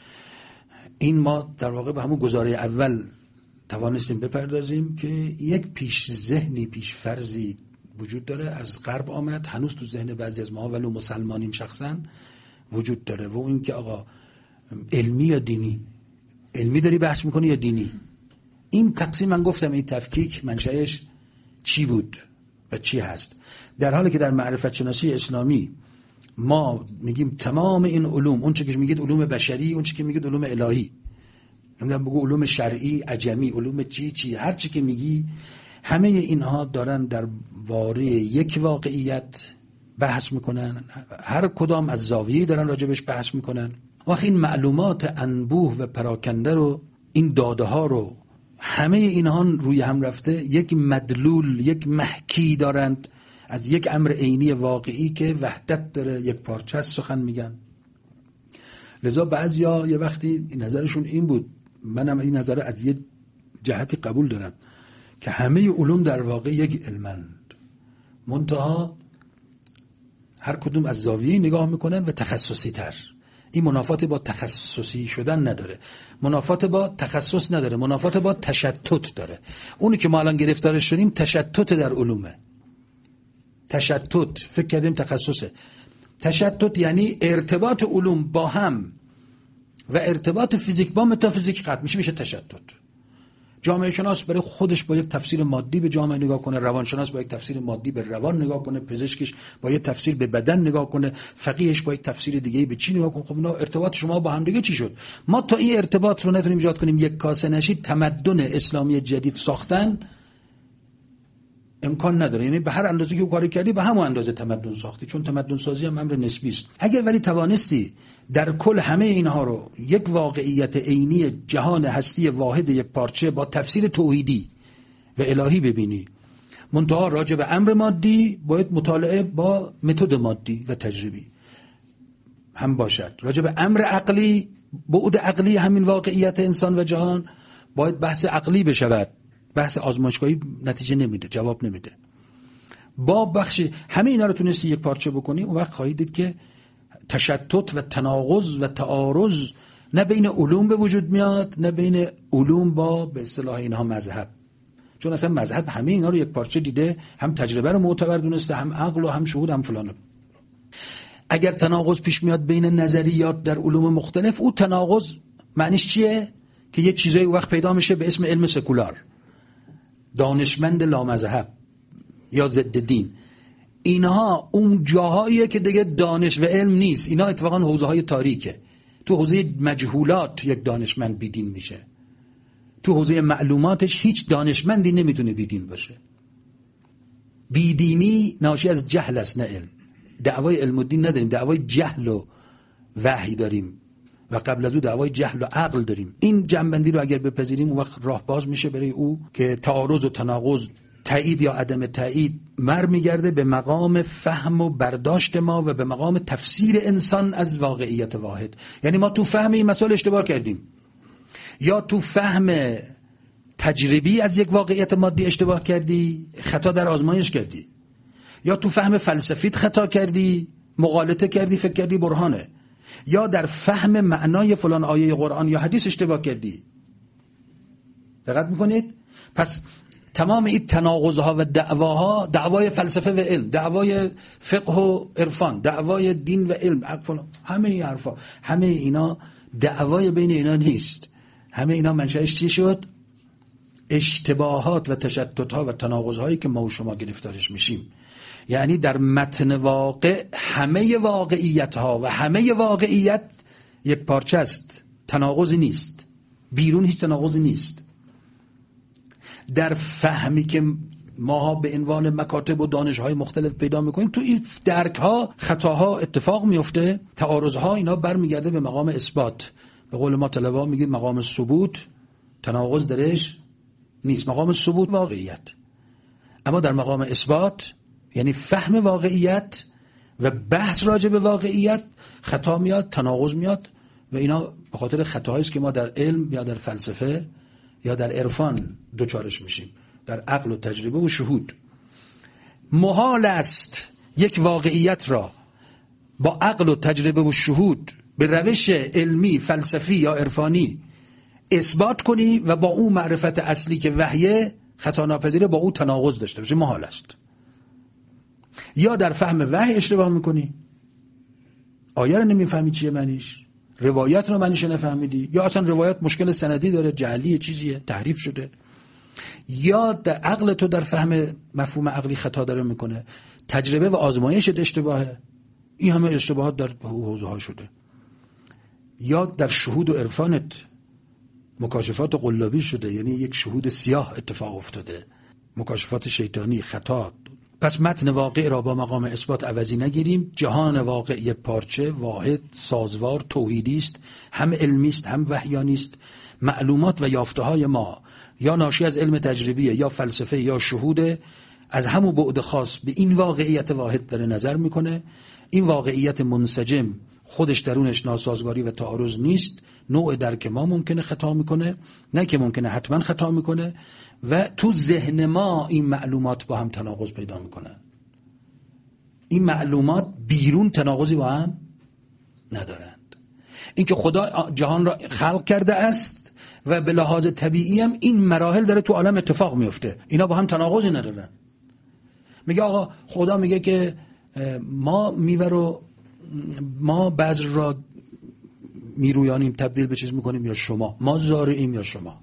S1: این ما در واقع به همون گزاره اول توانستیم بپردازیم که یک پیش ذهنی، پیش فرضی وجود داره، از غرب آمد، هنوز تو ذهن بعضی از ما ولو مسلمانیم شخصا وجود داره، و این که آقا علمی یا دینی، علمی داری بحث میکنی یا دینی. این تقسیم من گفتم این تفکیک منشأش چی بود و چی هست، در حالی که در معرفت شناسی اسلامی ما میگیم تمام این علوم، اون چه که میگید علوم بشری، اون چه که میگید علوم الهی، نمیدونم بگو علوم شرعی، عجمی، علوم چی هر چی که میگی، همه اینها دارن در باره یک واقعیت بحث میکنن، هر کدام از زاویه‌ای دارن راجبش بحث میکنن. وقتی این معلومات انبوه و پراکنده رو، این داده ها رو، همه اینها روی هم رفته یک مدلول، یک محکی دارند از یک امر عینی واقعی که وحدت داره، یک پارچه است سخن میگن. لذا بعضیا یه وقتی نظرشون این بود، منم این نظر از یه جهتی قبول دارم، که همه علوم در واقع یک علمند، منتها هر کدوم از زاویه‌ای نگاه میکنن و تخصصی تر. این منافات با تخصصی شدن نداره، منافات با تخصص نداره، منافات با تشتت داره. اونی که ما الان گرفتارش شدیم تشتت در علومه. تشتت فکر کردیم تخصصه. تشتت یعنی ارتباط علوم با هم و ارتباط فیزیک با متافیزیک قطع میشه تشتت. جامعه شناس برای خودش با یک تفسیر مادی به جامعه نگاه کنه، روانشناس با یک تفسیر مادی به روان نگاه کنه، پزشکش با یک تفسیر به بدن نگاه کنه، فقیهش با یک تفسیر دیگه به چی نگاه کنه. خب اینا ارتباط شما با هم دیگه چی شد؟ ما تا این ارتباط رو نتونیم ایجاد کنیم، یک کاسه نشید تمدن اسلامی جدید ساختن امکان نداره. یعنی به هر اندازه که او کاری کردی به همون اندازه تمدن ساختی، چون تمدن سازی هم امر نسبی است. اگر ولی توانستی در کل همه اینها رو یک واقعیت عینی جهان هستی واحد یک پارچه با تفسیر توحیدی و الهی ببینی، منتها راجع به امر مادی باید مطالعه با متد مادی و تجربی هم باشد. راجع به امر عقلی، بعد عقلی همین واقعیت انسان و جهان باید بحث عقلی بشود. بحث آزمایشگاهی نتیجه نمیده، جواب نمیده. با بخش همه اینا رو تونستی یک پارچه بکنی، اون وقت خواهید دید که تشتت و تناقض و تعارض نه بین علوم به وجود میاد، نه بین علوم با به اصطلاح اینها مذهب. چون اصلا مذهب همه اینا رو یک پارچه دیده، هم تجربه رو معتبر دونسته، هم عقل و هم شهود هم فلان. اگر تناقض پیش میاد بین نظریات در علوم مختلف، او تناقض معنیش چیه؟ که یه چیزایی وقت پیدا میشه به اسم علم سکولار، دانشمند لامذهب یا ضد دین. اینها اون جاهاییه که دیگه دانش و علم نیست، اینا اتفاقا حوزه های تاریکه. تو حوزه مجهولات یک دانشمند بیدین میشه، تو حوزه معلوماتش هیچ دانشمندی نمیتونه بیدین باشه. بیدینی ناشی از جهل است نه علم. دعوای علم و دین نداریم، دعوای جهل و وحی داریم و قبل از او دعوای جهل و عقل داریم. این جنبندی رو اگر بپذیریم اون وقت راه باز میشه برای او که تعارض و تناقض، تایید یا عدم تایید، میگرده به مقام فهم و برداشت ما و به مقام تفسیر انسان از واقعیت واحد. یعنی ما تو فهم این مسائل اشتباه کردیم، یا تو فهم تجربی از یک واقعیت مادی اشتباه کردی، خطا در آزمایش کردی، یا تو فهم فلسفیت خطا کردی، مغالطه کردی، فکر کردی برهانه، یا در فهم معنای فلان آیه قرآن یا حدیث اشتباه کردی. دقت میکنید؟ پس تمام این تناقضها و دعواها، دعوای فلسفه و علم، دعوای فقه و عرفان، دعوای دین و علم، همه این حرفا، همه اینا دعوای بین اینا نیست. همه اینا منشأش چی شد؟ اشتباهات و تشتت‌ها و تناقض‌هایی که ما و شما گرفتارش میشیم. یعنی در متن واقع همه واقعیت‌ها و همه واقعیت یک پارچه است، تناقضی نیست، بیرون هیچ تناقضی نیست. در فهمی که ما به عنوان مکاتب و دانش‌های مختلف پیدا می‌کنیم، تو این درک‌ها خطاها اتفاق میفته، تعارض‌ها، اینا برمیگرده به مقام اثبات. به قول ما طلبه‌ها میگید مقام ثبوت تناقض درش نیست، مقام ثبوت واقعیت. اما در مقام اثبات یعنی فهم واقعیت و بحث راجع به واقعیت خطا میاد، تناقض میاد و اینا به خاطر خطاهایی است که ما در علم یا در فلسفه یا در عرفان دوچارش میشیم، در عقل و تجربه و شهود. محال است یک واقعیت را با عقل و تجربه و شهود به روش علمی، فلسفی یا عرفانی اثبات کنی و با اون معرفت اصلی که وحیه خطا ناپذیره با اون تناقض داشته باشه. محال است. یا در فهم وحی اشتباه میکنی، آیه رو نمیفهمی چیه معنیش، روایت رو معنیش نفهمیدی، یا اصلا روایت مشکل سندی داره، جعلیه، چیزیه، تحریف شده، یا در عقل تو در فهم مفهوم عقلی خطا داره میکنه، تجربه و آزمایشت اشتباهه. این همه اشتباهات در حوزه ها شده. یا در شهود و عرفانت مکاشفات قلابی شده، یعنی یک شهود سیاه اتفاق افتاده، مکاشفات شیطانی، خطا. پس متن واقع را با مقام اثبات عوضی نگیریم. جهان واقع یک پارچه، واحد، سازوار، توحیدی است، هم علمی است هم وحیانی است. معلومات و یافته‌های ما یا ناشی از علم تجربیه یا فلسفه یا شهوده، از همون بعد خاص به این واقعیت واحد داره نظر میکنه. این واقعیت منسجم خودش درونش ناسازگاری و تعارض نیست. نوع درک ما ممکنه خطا میکنه، نه که ممکنه حتما خطا میکنه، و تو ذهن ما این معلومات با هم تناقض پیدا میکنن. این معلومات بیرون تناقضی با هم ندارند. اینکه خدا جهان را خلق کرده است و به لحاظ طبیعی هم این مراحل داره تو عالم اتفاق میفته، اینا با هم تناقضی ندارن. میگه آقا خدا میگه که ما بعض را میرویانیم تبدیل به چیز میکنیم یا شما، ما زارعیم یا شما.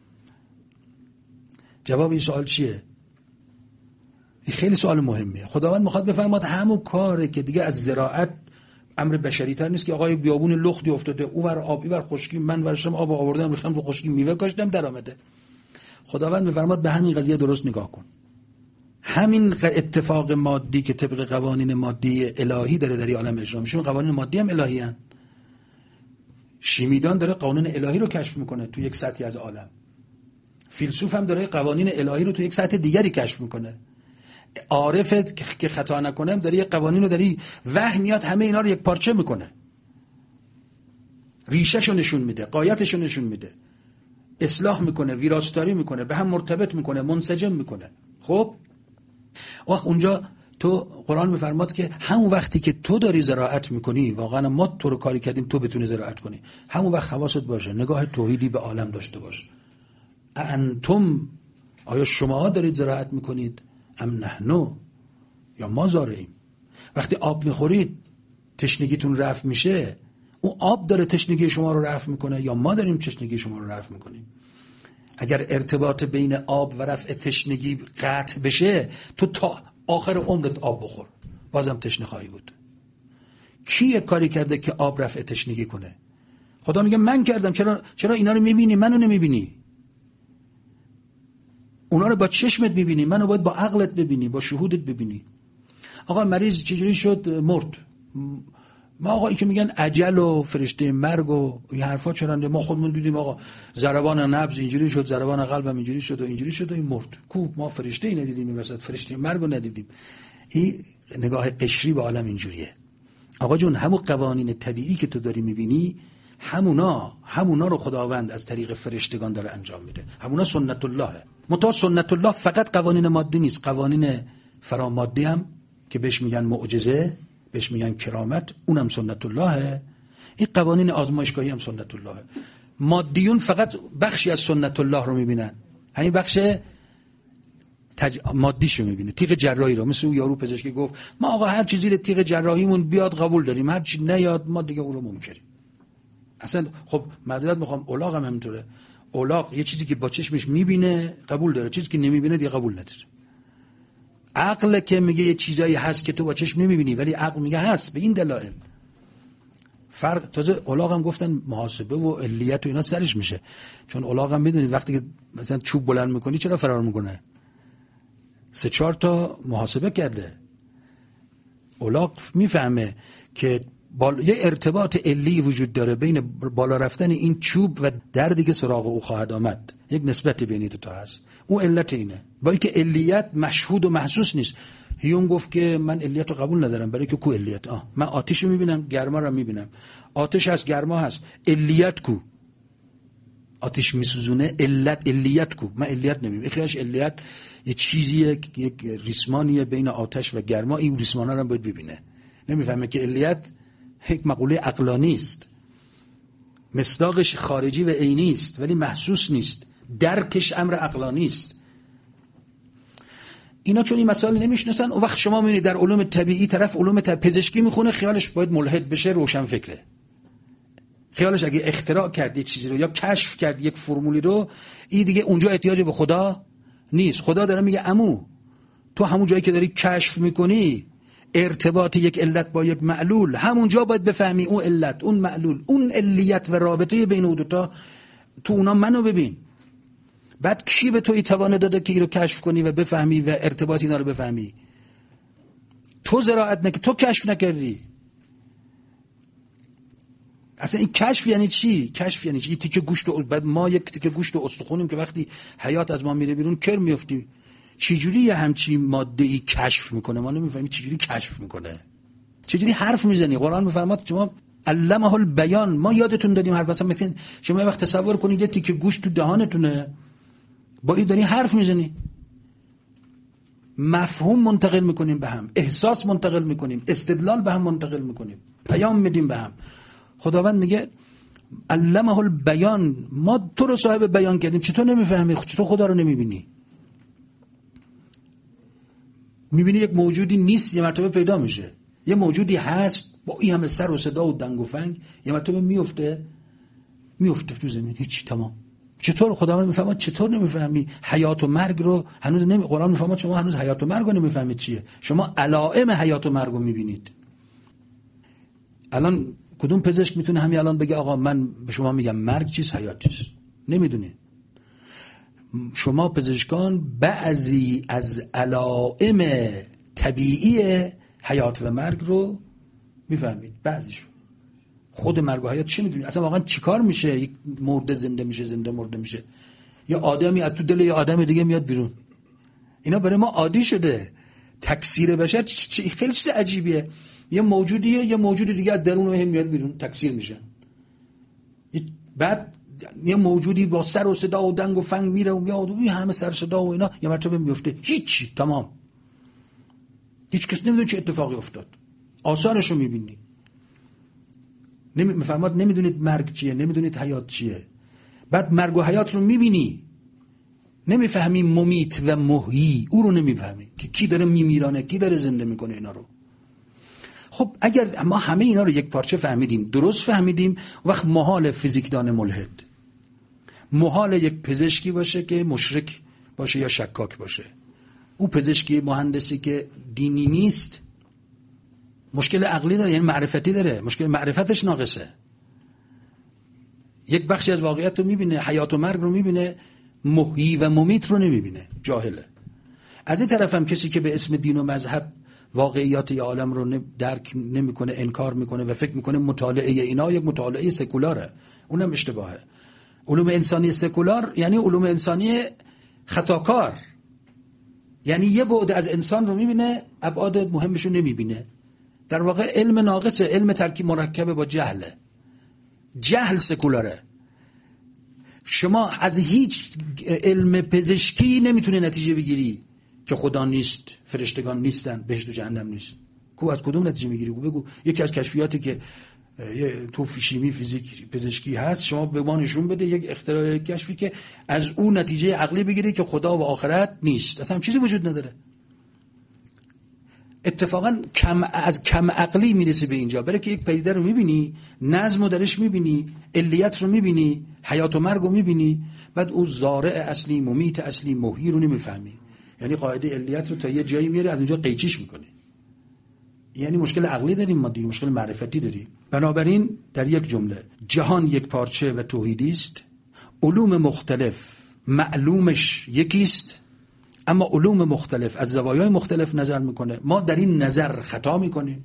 S1: جواب این سوال چیه؟ این خیلی سوال مهمیه. خداوند میخواد بفرماد همون کاره که دیگه از زراعت امر بشری تر نیست که آقای بیابون لختی افتاده، او ور آب ای ور خشکی، من ورشم آب آوردم ریختم رو خشکی، میوه کاشتم درآمده. خداوند میفرماد به همین قضیه درست نگاه کن. همین اتفاق مادی که طبق قوانین مادی الهی داره در عالم اجرا میشه، قوانین مادی هم الهی هن. شیمیدان داره قانون الهی رو کشف میکنه تو یک سطحی از عالم، فیلسوف هم داره قوانین الهی رو تو یک سطح دیگری کشف میکنه، عارفت که خطا نکنه داره یک قوانین رو داره وحی میاد همه اینا رو یک پارچه میکنه، ریشه‌شو نشون میده، غایتشو نشون میده، اصلاح میکنه، ویراستاری میکنه، به هم مرتبط میکنه، منسجم میکنه. خب وقت اونجا تو قرآن میفرماد که همون وقتی که تو داری زراعت میکنی، واقعا ما تو رو کاری کردیم تو بتونی زراعت کنی، همون وقت حواست باشه، نگاه توحیدی به عالم داشته باش. انتم، آیا شما دارید زراعت میکنید؟ ام نحنو، یا ما زارعیم. وقتی آب میخورید تشنگیتون رفع میشه، اون آب داره تشنگی شما رو رفع میکنه یا ما داریم تشنگی شما رو رفع میکنیم؟ اگر ارتباط بین آب و رفع تشنگی قطع بشه، تو تا آخر عمرت آب بخور بازم تشنه خواهی بود. کی یک کاری کرده که آب رفع تشنگی کنه؟ خدا میگه من کردم. چرا اینا رو میبینی منو نمیبینی؟ اونا رو با چشمت میبینی، منو باید با عقلت ببینی، با شهودت ببینی. آقا مریض چجوری شد؟ مرد. ما آقا این که میگن اجل و فرشته مرگ و این حرفا چرانده، ما خودمون دیدیم آقا ضربان نبض اینجوری شد، ضربان قلبم اینجوری شد و اینجوری شد و این مرد. کو ما فرشته ای ندیدیم این وسط، فرشته مرگ رو ندیدیم. این نگاه قشری به عالم اینجوریه. آقا جون همون قوانین طبیعی که تو داری میبینی، همونا رو خداوند از طریق فرشتگان داره انجام میده. همونا سنت اللهه. متأ سنت الله فقط قوانین مادی نیست، قوانین فرامادی هم که بهش میگن معجزه، بهش میگن کرامت، اونم سنت اللهه. این قوانین آزمایشگاهی هم سنت اللهه. مادیون فقط بخشی از سنت الله رو میبینن، همین بخش مادیشو میبینه. تیغ جراحی رو، مثل اون یارو پزشکی گفت ما آقا هر چیزی تیغ جراحیمون بیاد قبول داریم، هر چی نیاد ما دیگه اون رو منکریم. اصلا خب معذرت میخوام، الاغ هم همینطوره. الاغ یه چیزی که با چشمش میبینه قبول داره، چیزی که نمیبینه دیگه قبول نداره. عقل که میگه یه چیزایی هست که تو با چشم نمیبینی ولی عقل میگه هست به این دلایل. فرق تازه الاغ هم گفتن محاسبه و علیت و اینا سرش میشه، چون الاغ هم میدونید وقتی که مثلا چوب بلند میکنی چرا فرار میکنه؟ 3-4 تا محاسبه کرده. الاغ میفهمه که یه ارتباط علی وجود داره بین بالا رفتن این چوب و دردی که سراغ او خواهد آمد، یک نسبت بین دو تا هست. اون علت اینه، با اینکه علیت مشهود و محسوس نیست. هیون گفت که من علیت رو قبول ندارم، برای که کو علیت؟ من آتش رو میبینم، گرما رو میبینم. آتش هست، گرما هست، علیت کو؟ آتش میسوزونه، علیت کو؟ من علیت نمیبینم. خیلیش علیت یه چیزیه، یک ریسمانیه بین آتش و گرما، این ریسمانا رو باید ببینه. نمیفهمه که علیت یک مقوله عقلانی است، مصداقش خارجی و عینی است ولی محسوس نیست، درکش امر عقلانی است. اینا چون این مسائل نمیشناسن، اون وقت شما میبینید در علوم طبیعی طرف علوم پزشکی میخونه، خیالش باید ملحد بشه، روشن فکره. خیالش اگه اختراع کرد یک چیزی رو یا کشف کرد یک فرمولی رو، این دیگه اونجا احتیاج به خدا نیست. خدا داره میگه عمو تو همون جایی که داری کشف میکنی ارتباط یک علت با یک معلول، همونجا باید بفهمی اون علت، اون معلول، اون علیت و رابطه بین اون دوتا، تو اونا منو ببین. بعد کی به تو این توانه داده که این رو کشف کنی و بفهمی و ارتباط اینا رو بفهمی؟ تو زراعت نکردی، تو کشف نکردی. اصلا این کشف یعنی چی؟ کشف یعنی چی؟ تیکه گوشت و بعد ما یک تیکه گوشت و استخونیم که وقتی حیات از ما میره بیرون کر میافتیم. چجوری یه همچی ماده‌ای کشف میکنه؟ ما نمیفهمیم چجوری کشف میکنه. چجوری حرف میزنی؟ قرآن میفرماد شما علمه البیان. ما یادتون دادیم حرف، مثلا شما یه وقت تصور کنید یه تیکه گوشت تو دهانتونه، با این داری حرف میزنی، مفهوم منتقل میکنیم به هم، احساس منتقل میکنیم، استدلال به هم منتقل میکنیم، پیام میدیم به هم. خداوند میگه علمه البیان، ما تو رو صاحب بیان کردیم، چطور نمیفهمی؟ چطور خدا رو نمیبینی؟ میبینی یک موجودی نیست، یه مرتبه پیدا میشه. یه موجودی هست با این همه سر و صدا و دنگ و فنگ، یه مرتبه میفته تو زمین، هیچ، تمام. چطور خداوند میفهمه؟ چطور نمیفهمی؟ حیات و مرگ رو هنوز قرآن میفهمه شما هنوز حیات و مرگ رو نمیفهمید چیه. شما علائم حیات و مرگ رو میبینید. الان کدوم پزشک میتونه همین الان بگه آقا من به شما میگم مرگ چیست، حیات چیست؟ نمیدونه. شما پزشکان بعضی از علائم طبیعی حیات و مرگ رو میفهمید. بعضیشون خود مرگ و حیات چی میدونید؟ اصلا واقعا چیکار میشه؟ یک مرده زنده میشه، زنده مرده میشه، یا آدمی از تو دل یه آدم دیگه میاد بیرون. اینا برای ما عادی شده. تکثیر بشر خیلی چیز عجیبیه. یه موجودیه، یه موجود دیگه از درون هم میاد بیرون، تکثیر میشه. بعد یه موجودی با سر و صدا و دنگ و فنگ میره و میاد و همه سر صدا و اینا یه مرتبه میفته، هیچی، تمام. هیچ کس نمیدونه چه اتفاقی افتاد. آثارش رو میبینی. میفهمید نمیدونید مرگ چیه، نمیدونید حیات چیه. بعد مرگ و حیات رو میبینی، نمیفهمی ممیت و محیی، او رو نمیفهمی که کی داره میمیرانه، کی داره زنده میکنه اینا رو. خب اگر ما همه اینا رو یک پارچه فهمیدیم، درست فهمیدیم، وقت محال فیزیکدان ملحد، محال یک پزشکی باشه که مشرک باشه یا شکاک باشه. او پزشکی مهندسی که دینی نیست مشکل عقلی داره، یعنی معرفتی داره، مشکل معرفتش ناقصه. یک بخشی از واقعیت رو میبینه، حیات و مرگ رو میبینه، محیی و ممیت رو نمیبینه، جاهله. از این طرف هم کسی که به اسم دین و مذهب واقعیات یا عالم رو درک نمیکنه، انکار میکنه و فکر میکنه مطالعه اینا یک مطالعه سکولاره، اونم اشتباهه. علوم انسانی سکولار یعنی علوم انسانی خطاکار، یعنی یه بعد از انسان رو میبینه، ابعاد مهمش رو نمیبینه. در واقع علم ناقصه، علم ترکیب مرکبه با جهله. جهل سکولاره. شما از هیچ علم پزشکی نمیتونه نتیجه بگیری که خدا نیست، فرشتگان نیستن، بهشت و جهنم نیست. از کدوم نتیجه میگیری؟ بگو. یکی از کشفیاتی که تو شیمی، فیزیک، پزشکی هست، شما به ما نشون بده یک اختراع، کشفی که از اون نتیجه عقلی بگیری که خدا و آخرت نیست. اصلا چیزی وجود نداره. اتفاقا از کم عقلی میرسی به اینجا، برای که یک پدیده رو میبینی، نظم رو درش میبینی، علیت رو میبینی، حیات و مرگ رو میبینی، بعد اون زارع اصلی، ممیت اصلی، محیی رو نمیفهمی. یعنی قاعده علیت رو تا یه جایی میاره، از اونجا قیچیش میکنی. یعنی مشکل عقلی داریم ما دیگه، مشکل معرفتی داریم. بنابراین در یک جمله، جهان یک پارچه و توحیدی است، علوم مختلف معلومش یکیست، اما علوم مختلف از زوایای مختلف نظر میکنه. ما در این نظر خطا میکنیم،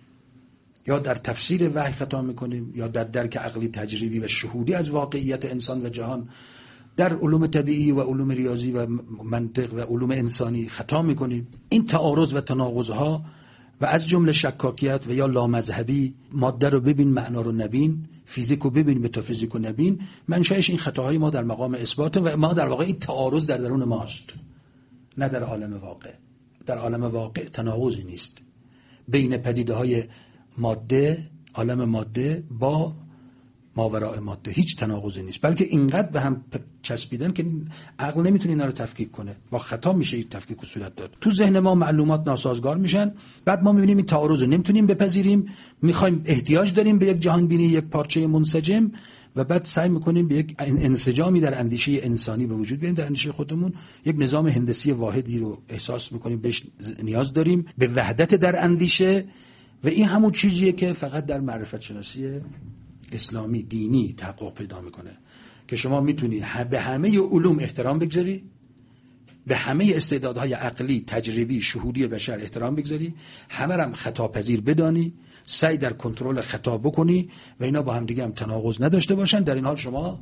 S1: یا در تفسیر وحی خطا میکنیم، یا در درک عقلی تجریبی و شهودی از واقعیت انسان و جهان، در علوم طبیعی و علوم ریاضی و منطق و علوم انسانی خطا میکنیم. این تعارض و تناقضها و از جمله شکاکیت و یا لامذهبی، ماده رو ببین معنا رو نبین، فیزیک رو ببین متافیزیک رو نبین، منشأش این خطاهای ما در مقام اثبات و ما در واقع این تعارض در درون ماست، نه در عالم واقع. در عالم واقع تناقضی نیست بین پدیده های ماده، عالم ماده با ماوراء ماده، هیچ تناقضی نیست، بلکه اینقدر به هم چسبیدن که عقل نمیتونه اینا رو تفکیک کنه. با خطا میشه این تفکیک صورت داد. تو ذهن ما معلومات ناسازگار میشن، بعد ما میبینیم این تعارض رو نمیتونیم بپذیریم، میخوایم، احتیاج داریم به یک جهان بینی، یک پارچه منسجم، و بعد سعی میکنیم به یک انسجامی در اندیشه انسانی به وجود بیاریم، در اندیشه خودمون یک نظام هندسی واحدی رو احساس میکنیم بهش نیاز داریم، به وحدت در اندیشه. و این همون چیزیه که فقط در معرفت شناسی اسلامی دینی تحقق پیدا میکنه، که شما میتونی به همه علوم احترام بگذاری، به همه استعدادهای عقلی، تجربی، شهودی بشر احترام بگذاری، همه هم خطا پذیر بدانی، سعی در کنترل خطا بکنی و اینا با هم دیگه هم تناقض نداشته باشن. در این حال شما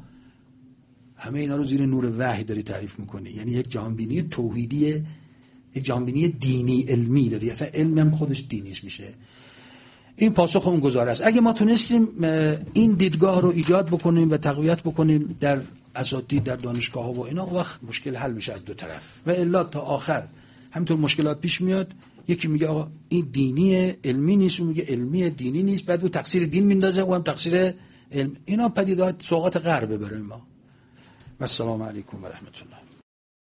S1: همه اینا رو زیر نور وحی داری تعریف میکنی، یعنی یک جهانبینی توحیدی، یک جهانبینی دینی علمی داری. اصلا علم هم خودش دینیش میشه. این پاسخ اون گزاره است. اگه ما تونستیم این دیدگاه رو ایجاد بکنیم و تقویت بکنیم در اساتید، در دانشگاه ها و اینا، وقت مشکل حل میشه از دو طرف. و الا تا آخر همینطور مشکلات پیش میاد. یکی میگه آقا این دینی علمی نیست، اون میگه علمی دینی نیست، بعد او تقصیر دین میندازه، او هم تقصیر علم. اینا پدیدات سوغات غربه برای ما. و السلام علیکم و رحمت الله.